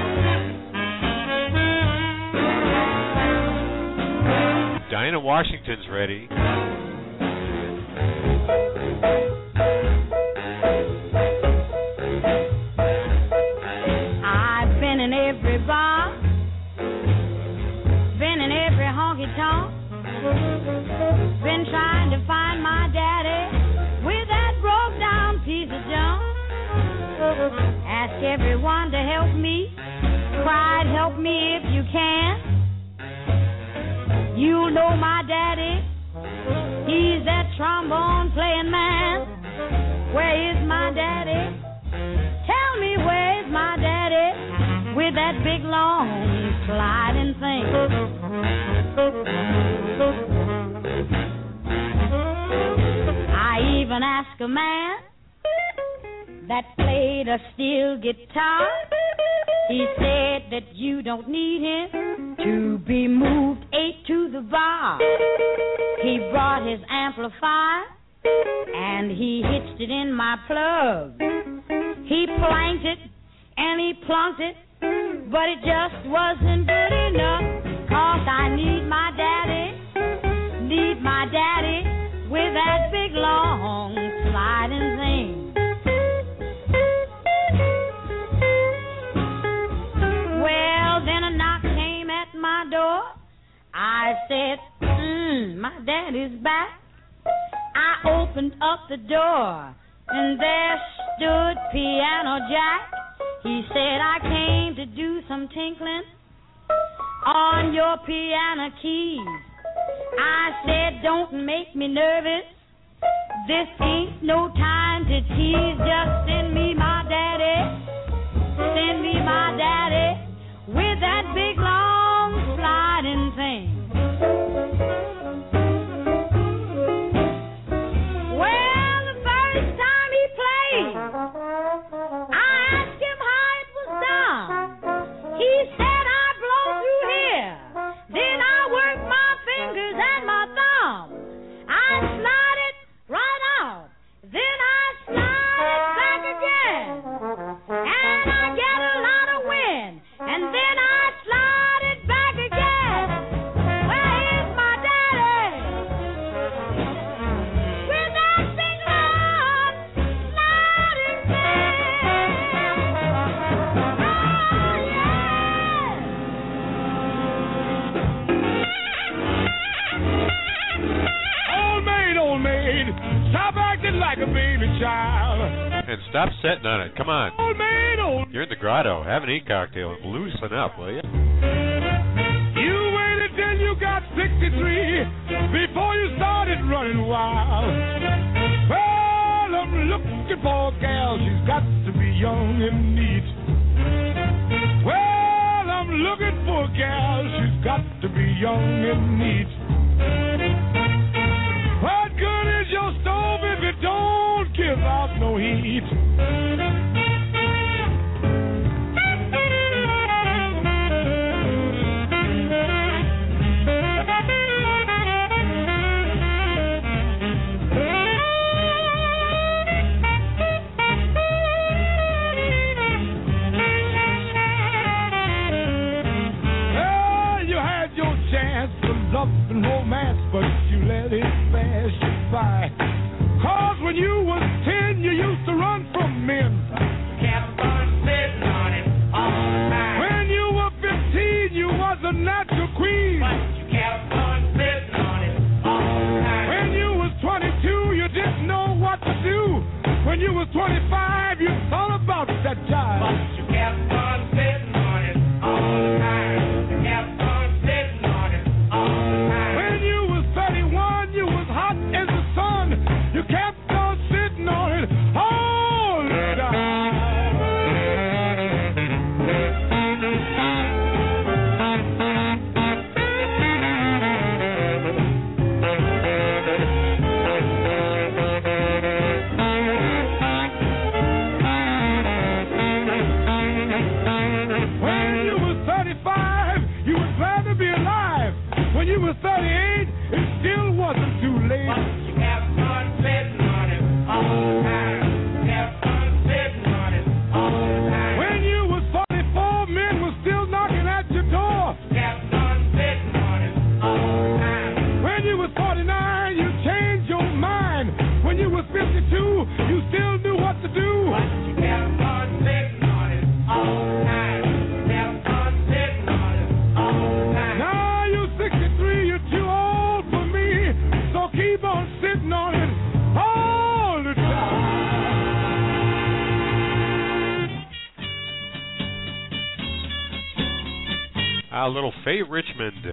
Dinah Washington's ready. I've been in every bar, been in every honky-tonk, been trying to find my daddy with that broke-down piece of junk. Ask everyone to help me, cried help me if you can. You know my daddy, he's that trombone playing man. Where is my daddy? Tell me where's my daddy with that big long sliding thing. I even asked a man that played a steel guitar. He said that you don't need him to be moved eight to the bar. He brought his amplifier and he hitched it in my plug. He planked it and he plunked it, but it just wasn't good enough. Cause I need my daddy, need my daddy with that big long sliding thing. Well, then a knock came at my door. I said, mm, my daddy's back. I opened up the door, and there stood Piano Jack. He said, I came to do some tinkling on your piano keys. I said, don't make me nervous. This ain't no time to tease. Just send me my daddy. Send me my daddy with that big long sliding thing. Well, the first time he played, I asked him how it was done. He said, I blow through here, then I work my fingers and my thumb. I slide it right out, then I slide it back again, and I get a lot of wind, and then I slide it back again. Where is my daddy? With that big long sliding thing. Oh, yeah. Old maid, old maid, stop acting like a baby child. And stop sitting on it. Come on. Old maid, old. You're in the grotto. Have an e-cocktail and loosen up, will you? You waited till you got sixty-three before you started running wild. Well, I'm looking for a gal. She's got to be young and neat. Well, I'm looking for a gal. She's got to be young and neat. What good is your stove if it don't give out no heat? Well, you had your chance for love and romance, but you let it pass you by. Cause when you was ten, you used to run from men. Kept on sitting on it all the time. When you were fifteen, you was a natural queen. But you kept on sitting on it all the time. When you was twenty-two, you didn't know what to do. When you was twenty-five, you thought about that jive. But you kept on sitting on it all the time. You kept on sitting on it all the time. When you was thirty-one, you was hot as the sun. You kept on sitting on it all the time. A little Faye Richmond.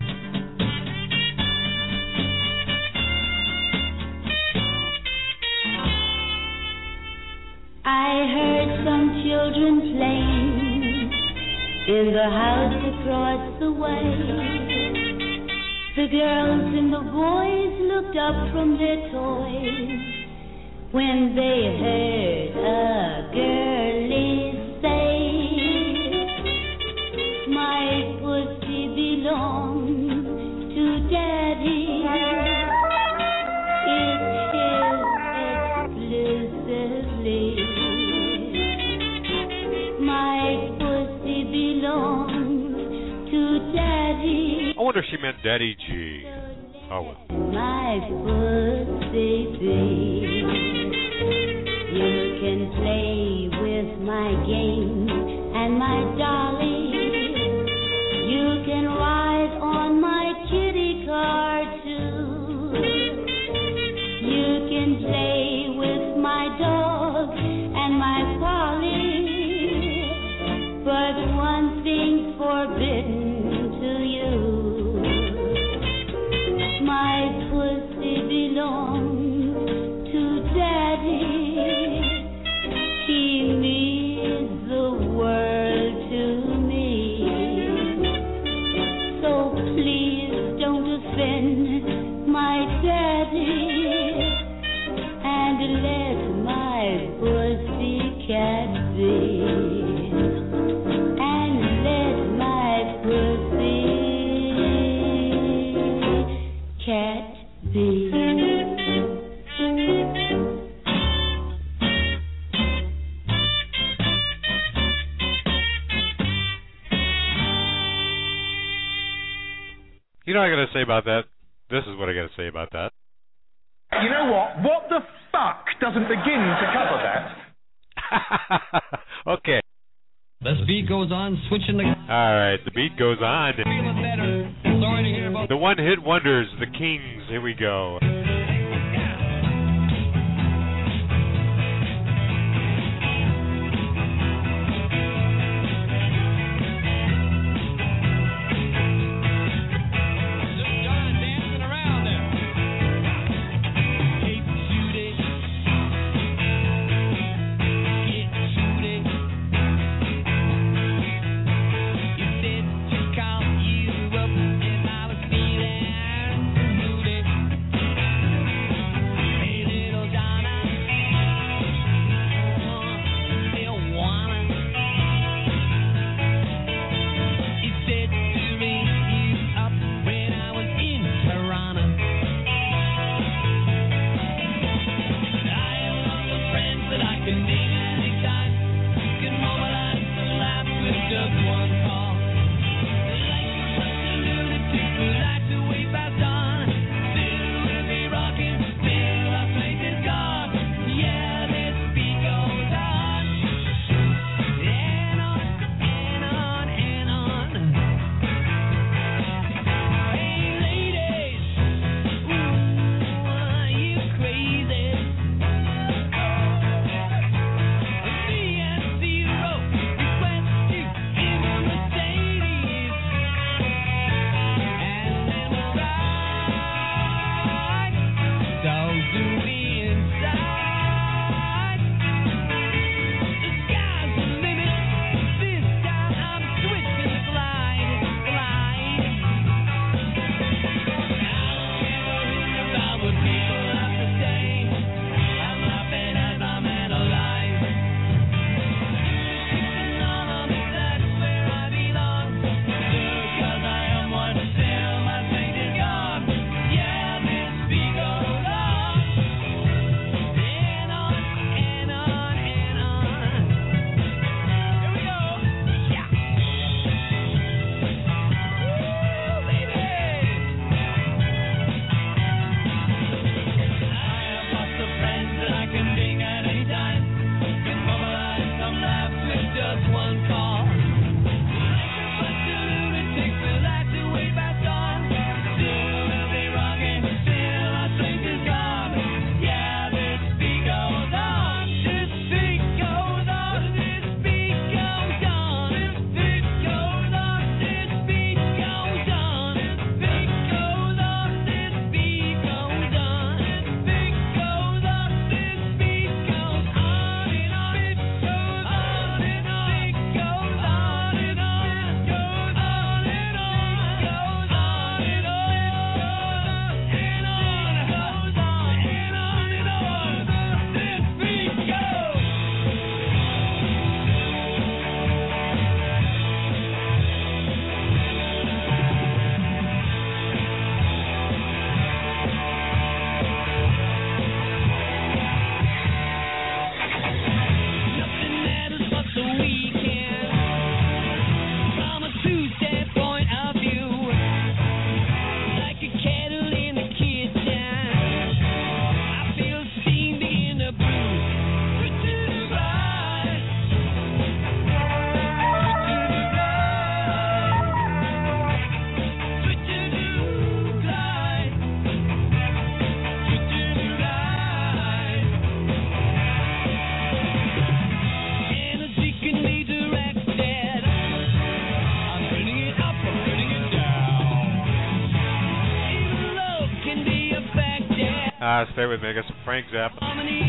I heard some children playing in the house across the way. The girls and the boys looked up from their toys when they heard a girlie say, my pussy belongs to Daddy. It's his exclusively. My pussy belongs to Daddy. I wonder if she meant Daddy G. Oh well. My pussy be. You can play with my game and my dolly. You can ride on my kitty car too. You can play with my dog and my Polly. But one thing's forbidden to you. My pussy belongs to Daddy. He means the world to me. So please don't offend my daddy and let my pussy cat be. And let my pussy cat be. You know what I gotta say about that? This is what I gotta say about that. You know what? What the fuck doesn't begin to cover that? Okay. This beat goes on, switching the... Alright, the beat goes on. Feeling better. Sorry to hear about... The one-hit wonders, the Kings. Here we go. Uh, stay with me. I got some Frank Zappa.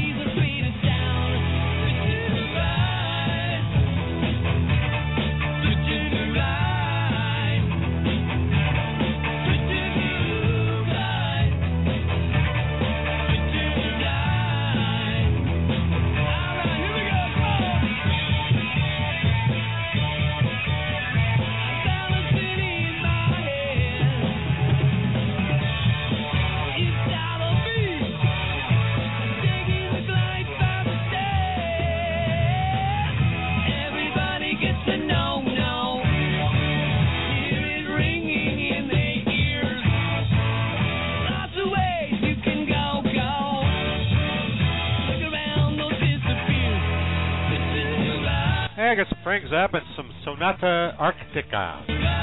I got some Frank Zappa and some Sonata Arctica.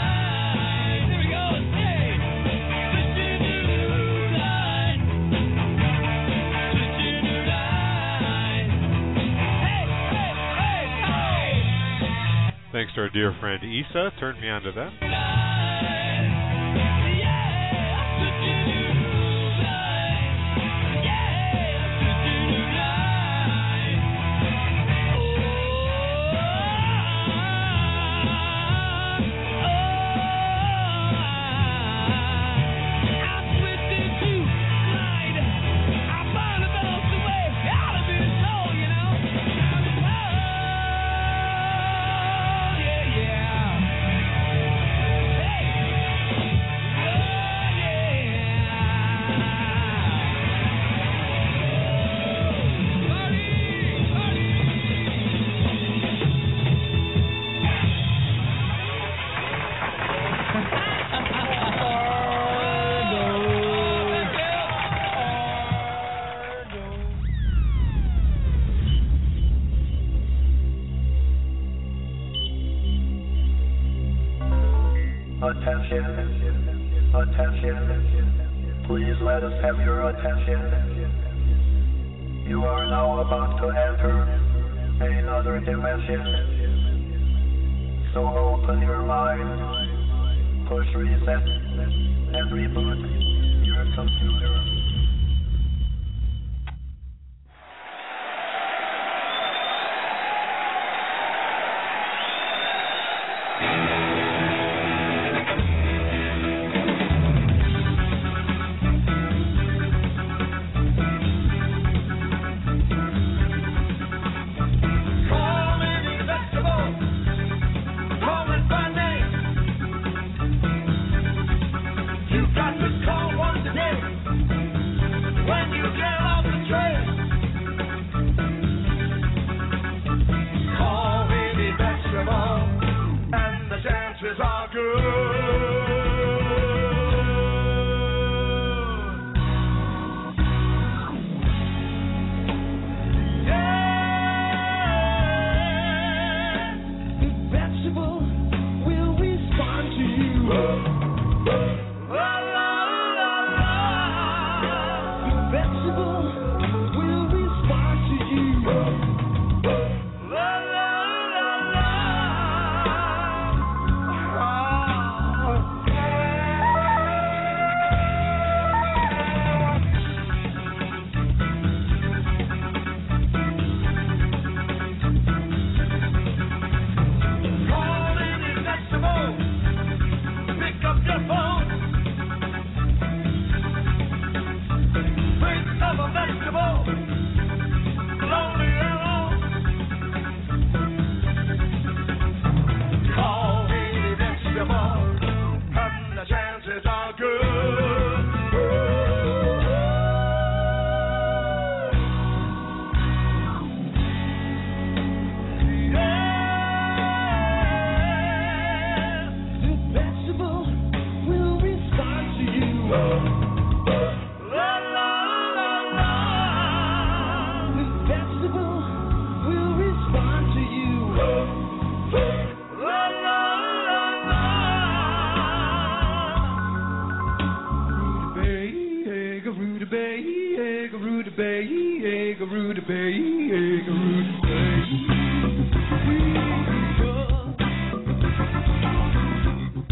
Thanks to our dear friend Issa, turned me on to that. Attention, attention, please let us have your attention. You are now about to enter another dimension. So open your mind, push reset, and reboot your computer.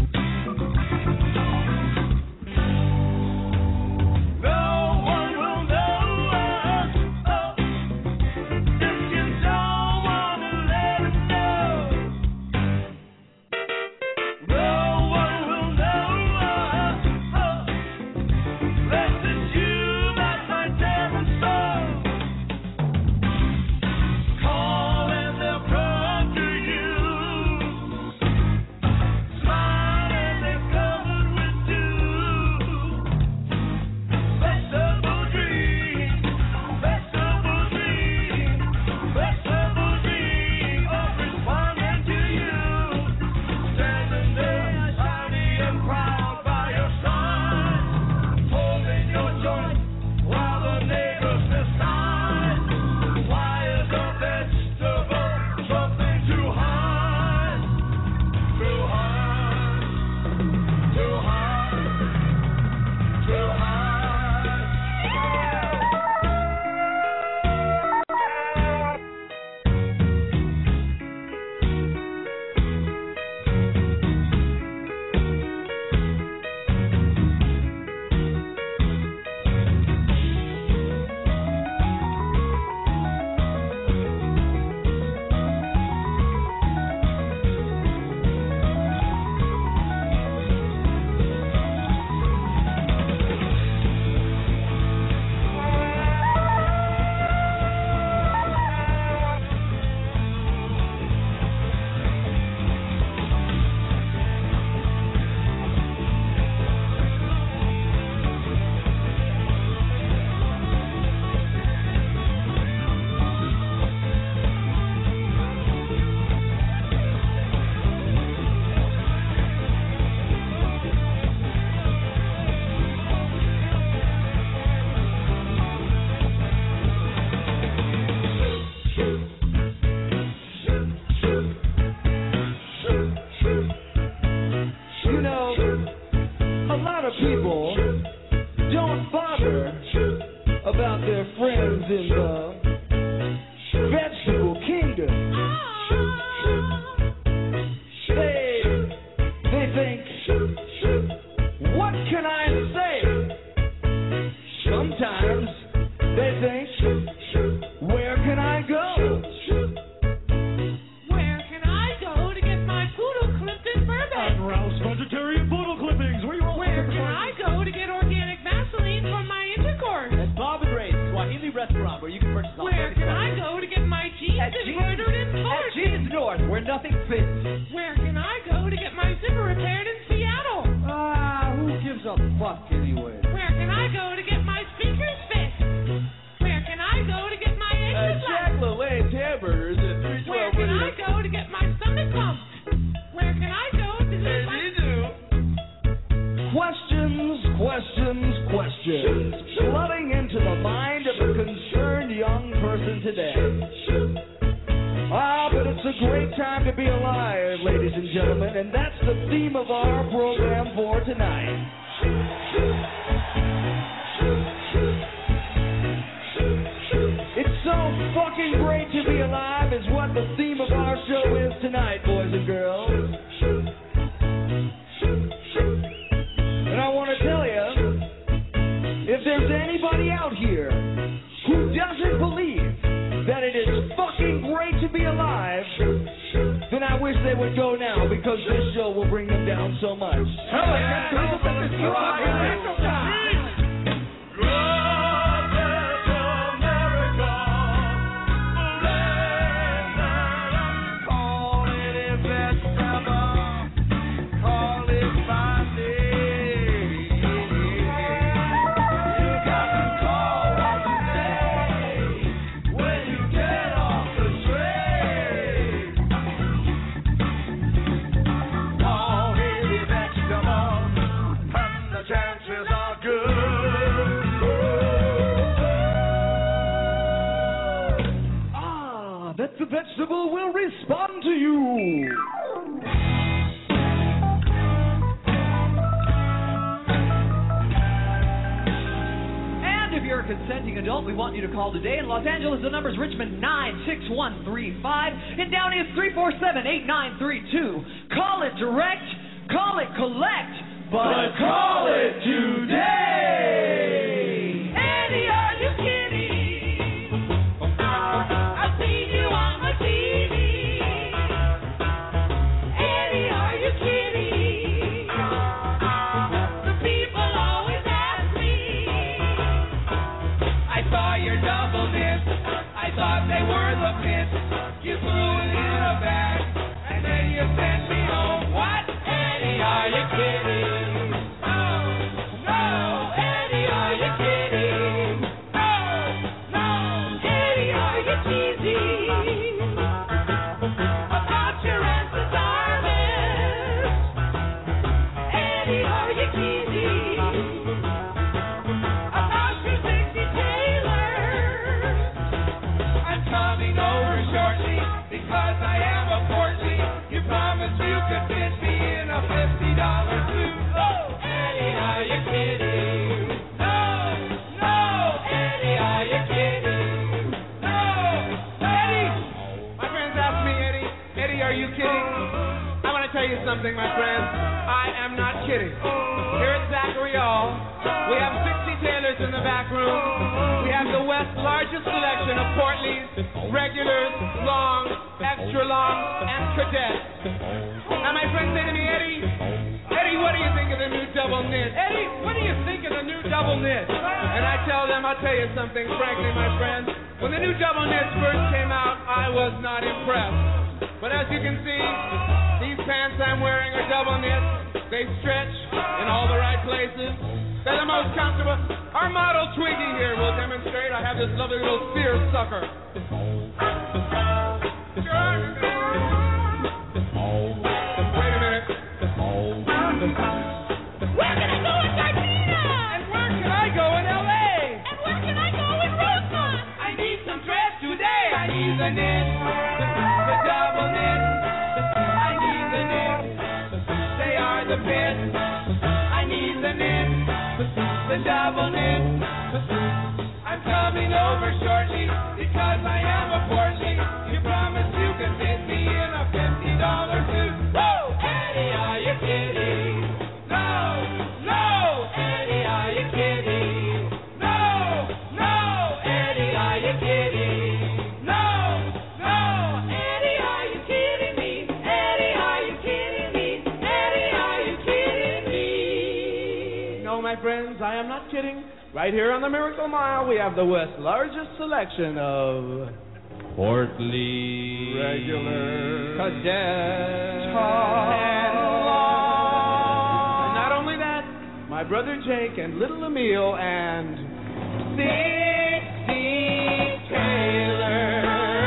No one will wonder about their friends in the vegetable kingdom. They, they think, what can I say? Sometimes they think, where can I go? Where can I go to get my poodle clipped in Burbank? Rouse vegetarian poodle clippings. Where, you Where can I go to get organic Vaseline for my intercourse? At Bob and Ray's Swahili restaurant, where you can purchase all Where can I go to get my jeans At Jeans- embroidered in At Torch? Jeans North, where nothing fits. Where can I go to get my zipper repaired in Seattle? Ah, who gives a fuck anyway? Where can I go to get my speakers fixed? Where can I go to get my edges Jack LaLanne's Hamburgers at three Where twelve can I go to get my stomach pumped? Where can I go to get my... Questions, questions, questions. Flooding into the mind of a concerned young person today. Ah, but it's a great time to be alive, ladies and gentlemen, and that's the theme of our program for tonight. It's so fucking great to be alive is what the theme of our show is tonight, boys and girls. And I want to tell you, if there's anybody out here who doesn't believe that it is fucking great to be alive, then I wish they would go now, because this show will bring them down so much. Hell, I can't do this. The vegetable will respond to you. And if you're a consenting adult, we want you to call today. In Los Angeles, the number's Richmond nine six one three five. In Downey, it's three four seven, eight nine three two. Call it direct, call it collect, but call it today. Eddie, are you kidding? I've seen you on my T V. Eddie, are you kidding? The people always ask me. I saw your double dip. I thought they were the pits. You threw it in a bag, and then you sent me home. What? Eddie, are you kidding? No, no, Eddie, are you kidding? No, no, Eddie, are you teasing? About your answers are missed. Eddie, are you teasing? About your sexy tailors. I'm coming over shortly because I am a Portly. You promised you could fit me in a fifty dollar suit. Oh, Eddie, are you kidding? No, no, Eddie, are you kidding? No, Eddie. My friends ask me, Eddie, Eddie, are you kidding? I want to tell you something, my friends. I am not kidding. Here at Zachary Hall, we have sixty tailors in the back room. We have the West's largest selection of Portleys, regulars, long, extra long, and cadets. Now my friends say to me, Eddie, Eddie, what do you think of the new double knit? Eddie, what do you think of the new double knit? And I tell them, I'll tell you something, frankly, my friends. When the new double knits first came out, I was not impressed. But as you can see, these pants I'm wearing are double knit. They stretch in all the right places. They're the most comfortable. Our model Twiggy here will demonstrate. I have this lovely little seersucker. Wait a minute. Where can I go in Gardena? And where can I go in L A? And where can I go in Rosemont? I need some dress today. I need the knit, the, the double knit. I need the knit. They are the best. I need the knit, the double knit. Right here on the Miracle Mile, we have the West's largest selection of Portly regular cadets. And not only that, my brother Jake and little Emil and Dixie Taylor.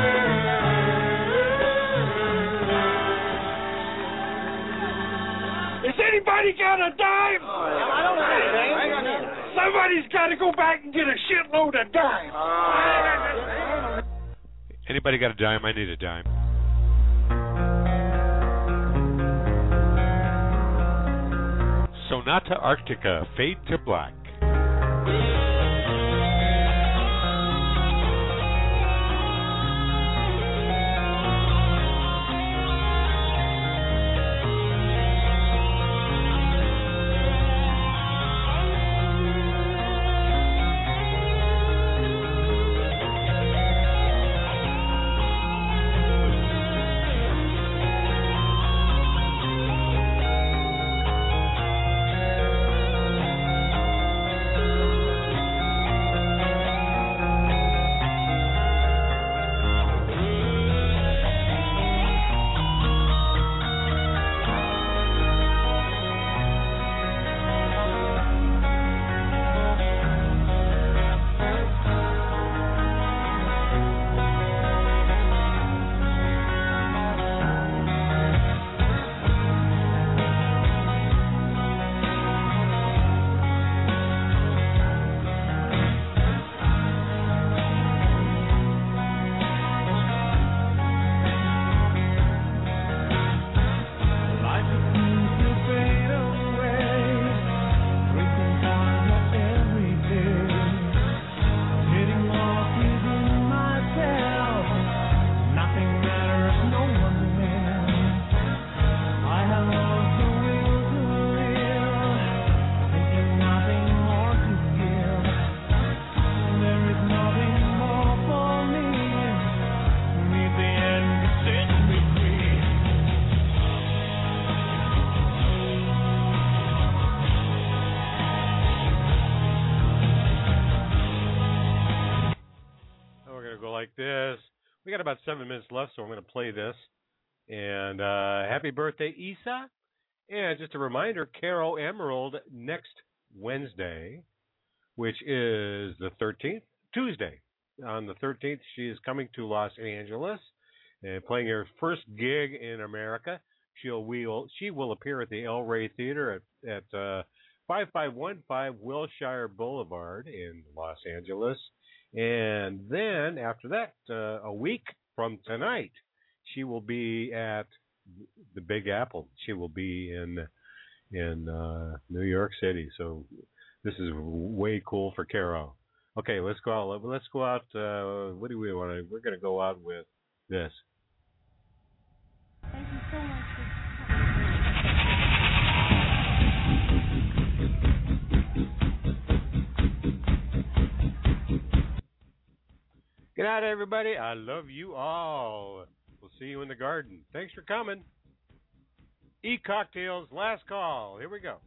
Has anybody got a dime? I don't have anything. Hang on here. Somebody's got to go back and get a shitload of dimes. Anybody got a dime? I need a dime. Sonata Arctica, Fade to Black. Like this. We got about seven minutes left, so I'm going to play this. And uh, happy birthday, Isa. And just a reminder, Caro Emerald next Wednesday, which is the thirteenth, Tuesday. On the thirteenth, she is coming to Los Angeles and playing her first gig in America. She'll will she will appear at the El Rey Theater at at uh, five five one five Wilshire Boulevard in Los Angeles. And then after that, uh, a week from tonight, she will be at the Big Apple. She will be in in uh, New York City. So this is way cool for Caro. Okay, let's go out. Let's go out. Uh, what do we want to? We're going to go out with this. Thank you so much. Good night, everybody. I love you all. We'll see you in the garden. Thanks for coming. E-Cocktails, last call. Here we go.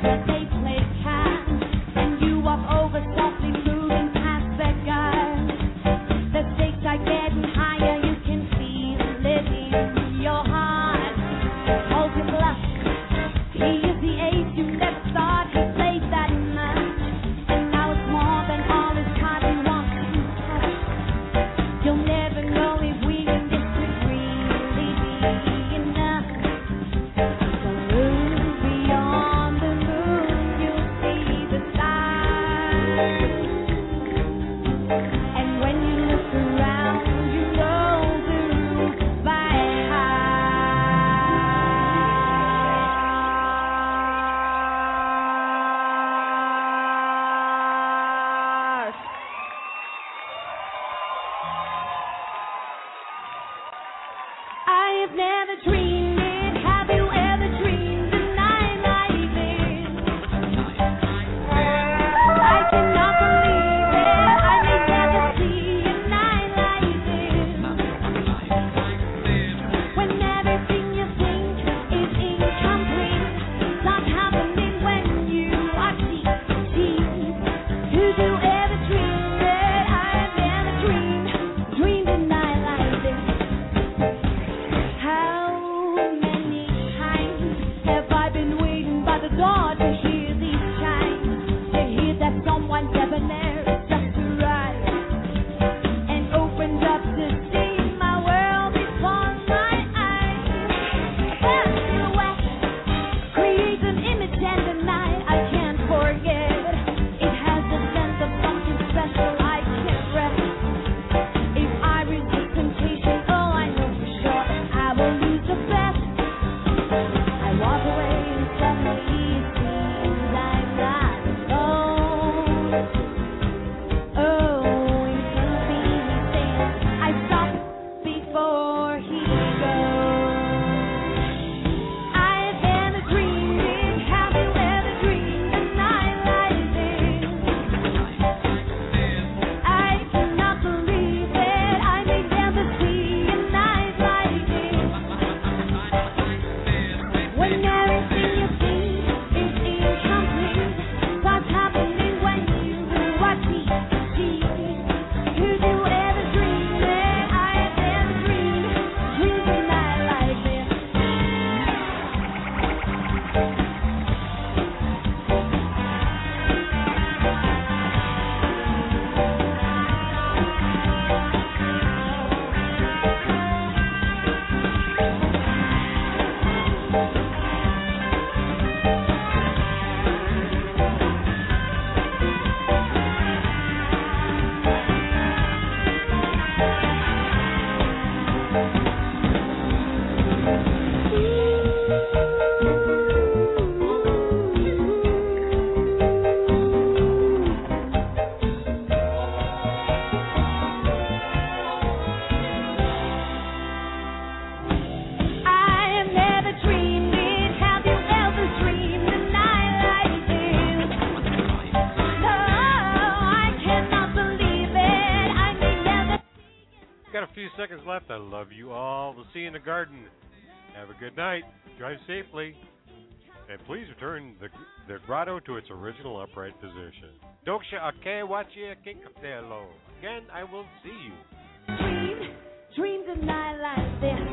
Seconds left. I love you all. We'll see you in the garden. Have a good night. Drive safely. And please return the the grotto to its original upright position. Doksha ake wachi kinkapelo. Again, I will see you. Dream, dream the night like this.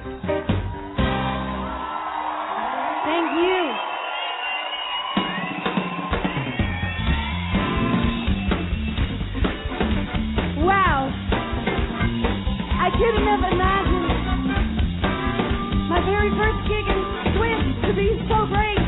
Thank you. Wow. I couldn't have imagined my very first gig in Swiss to be so great.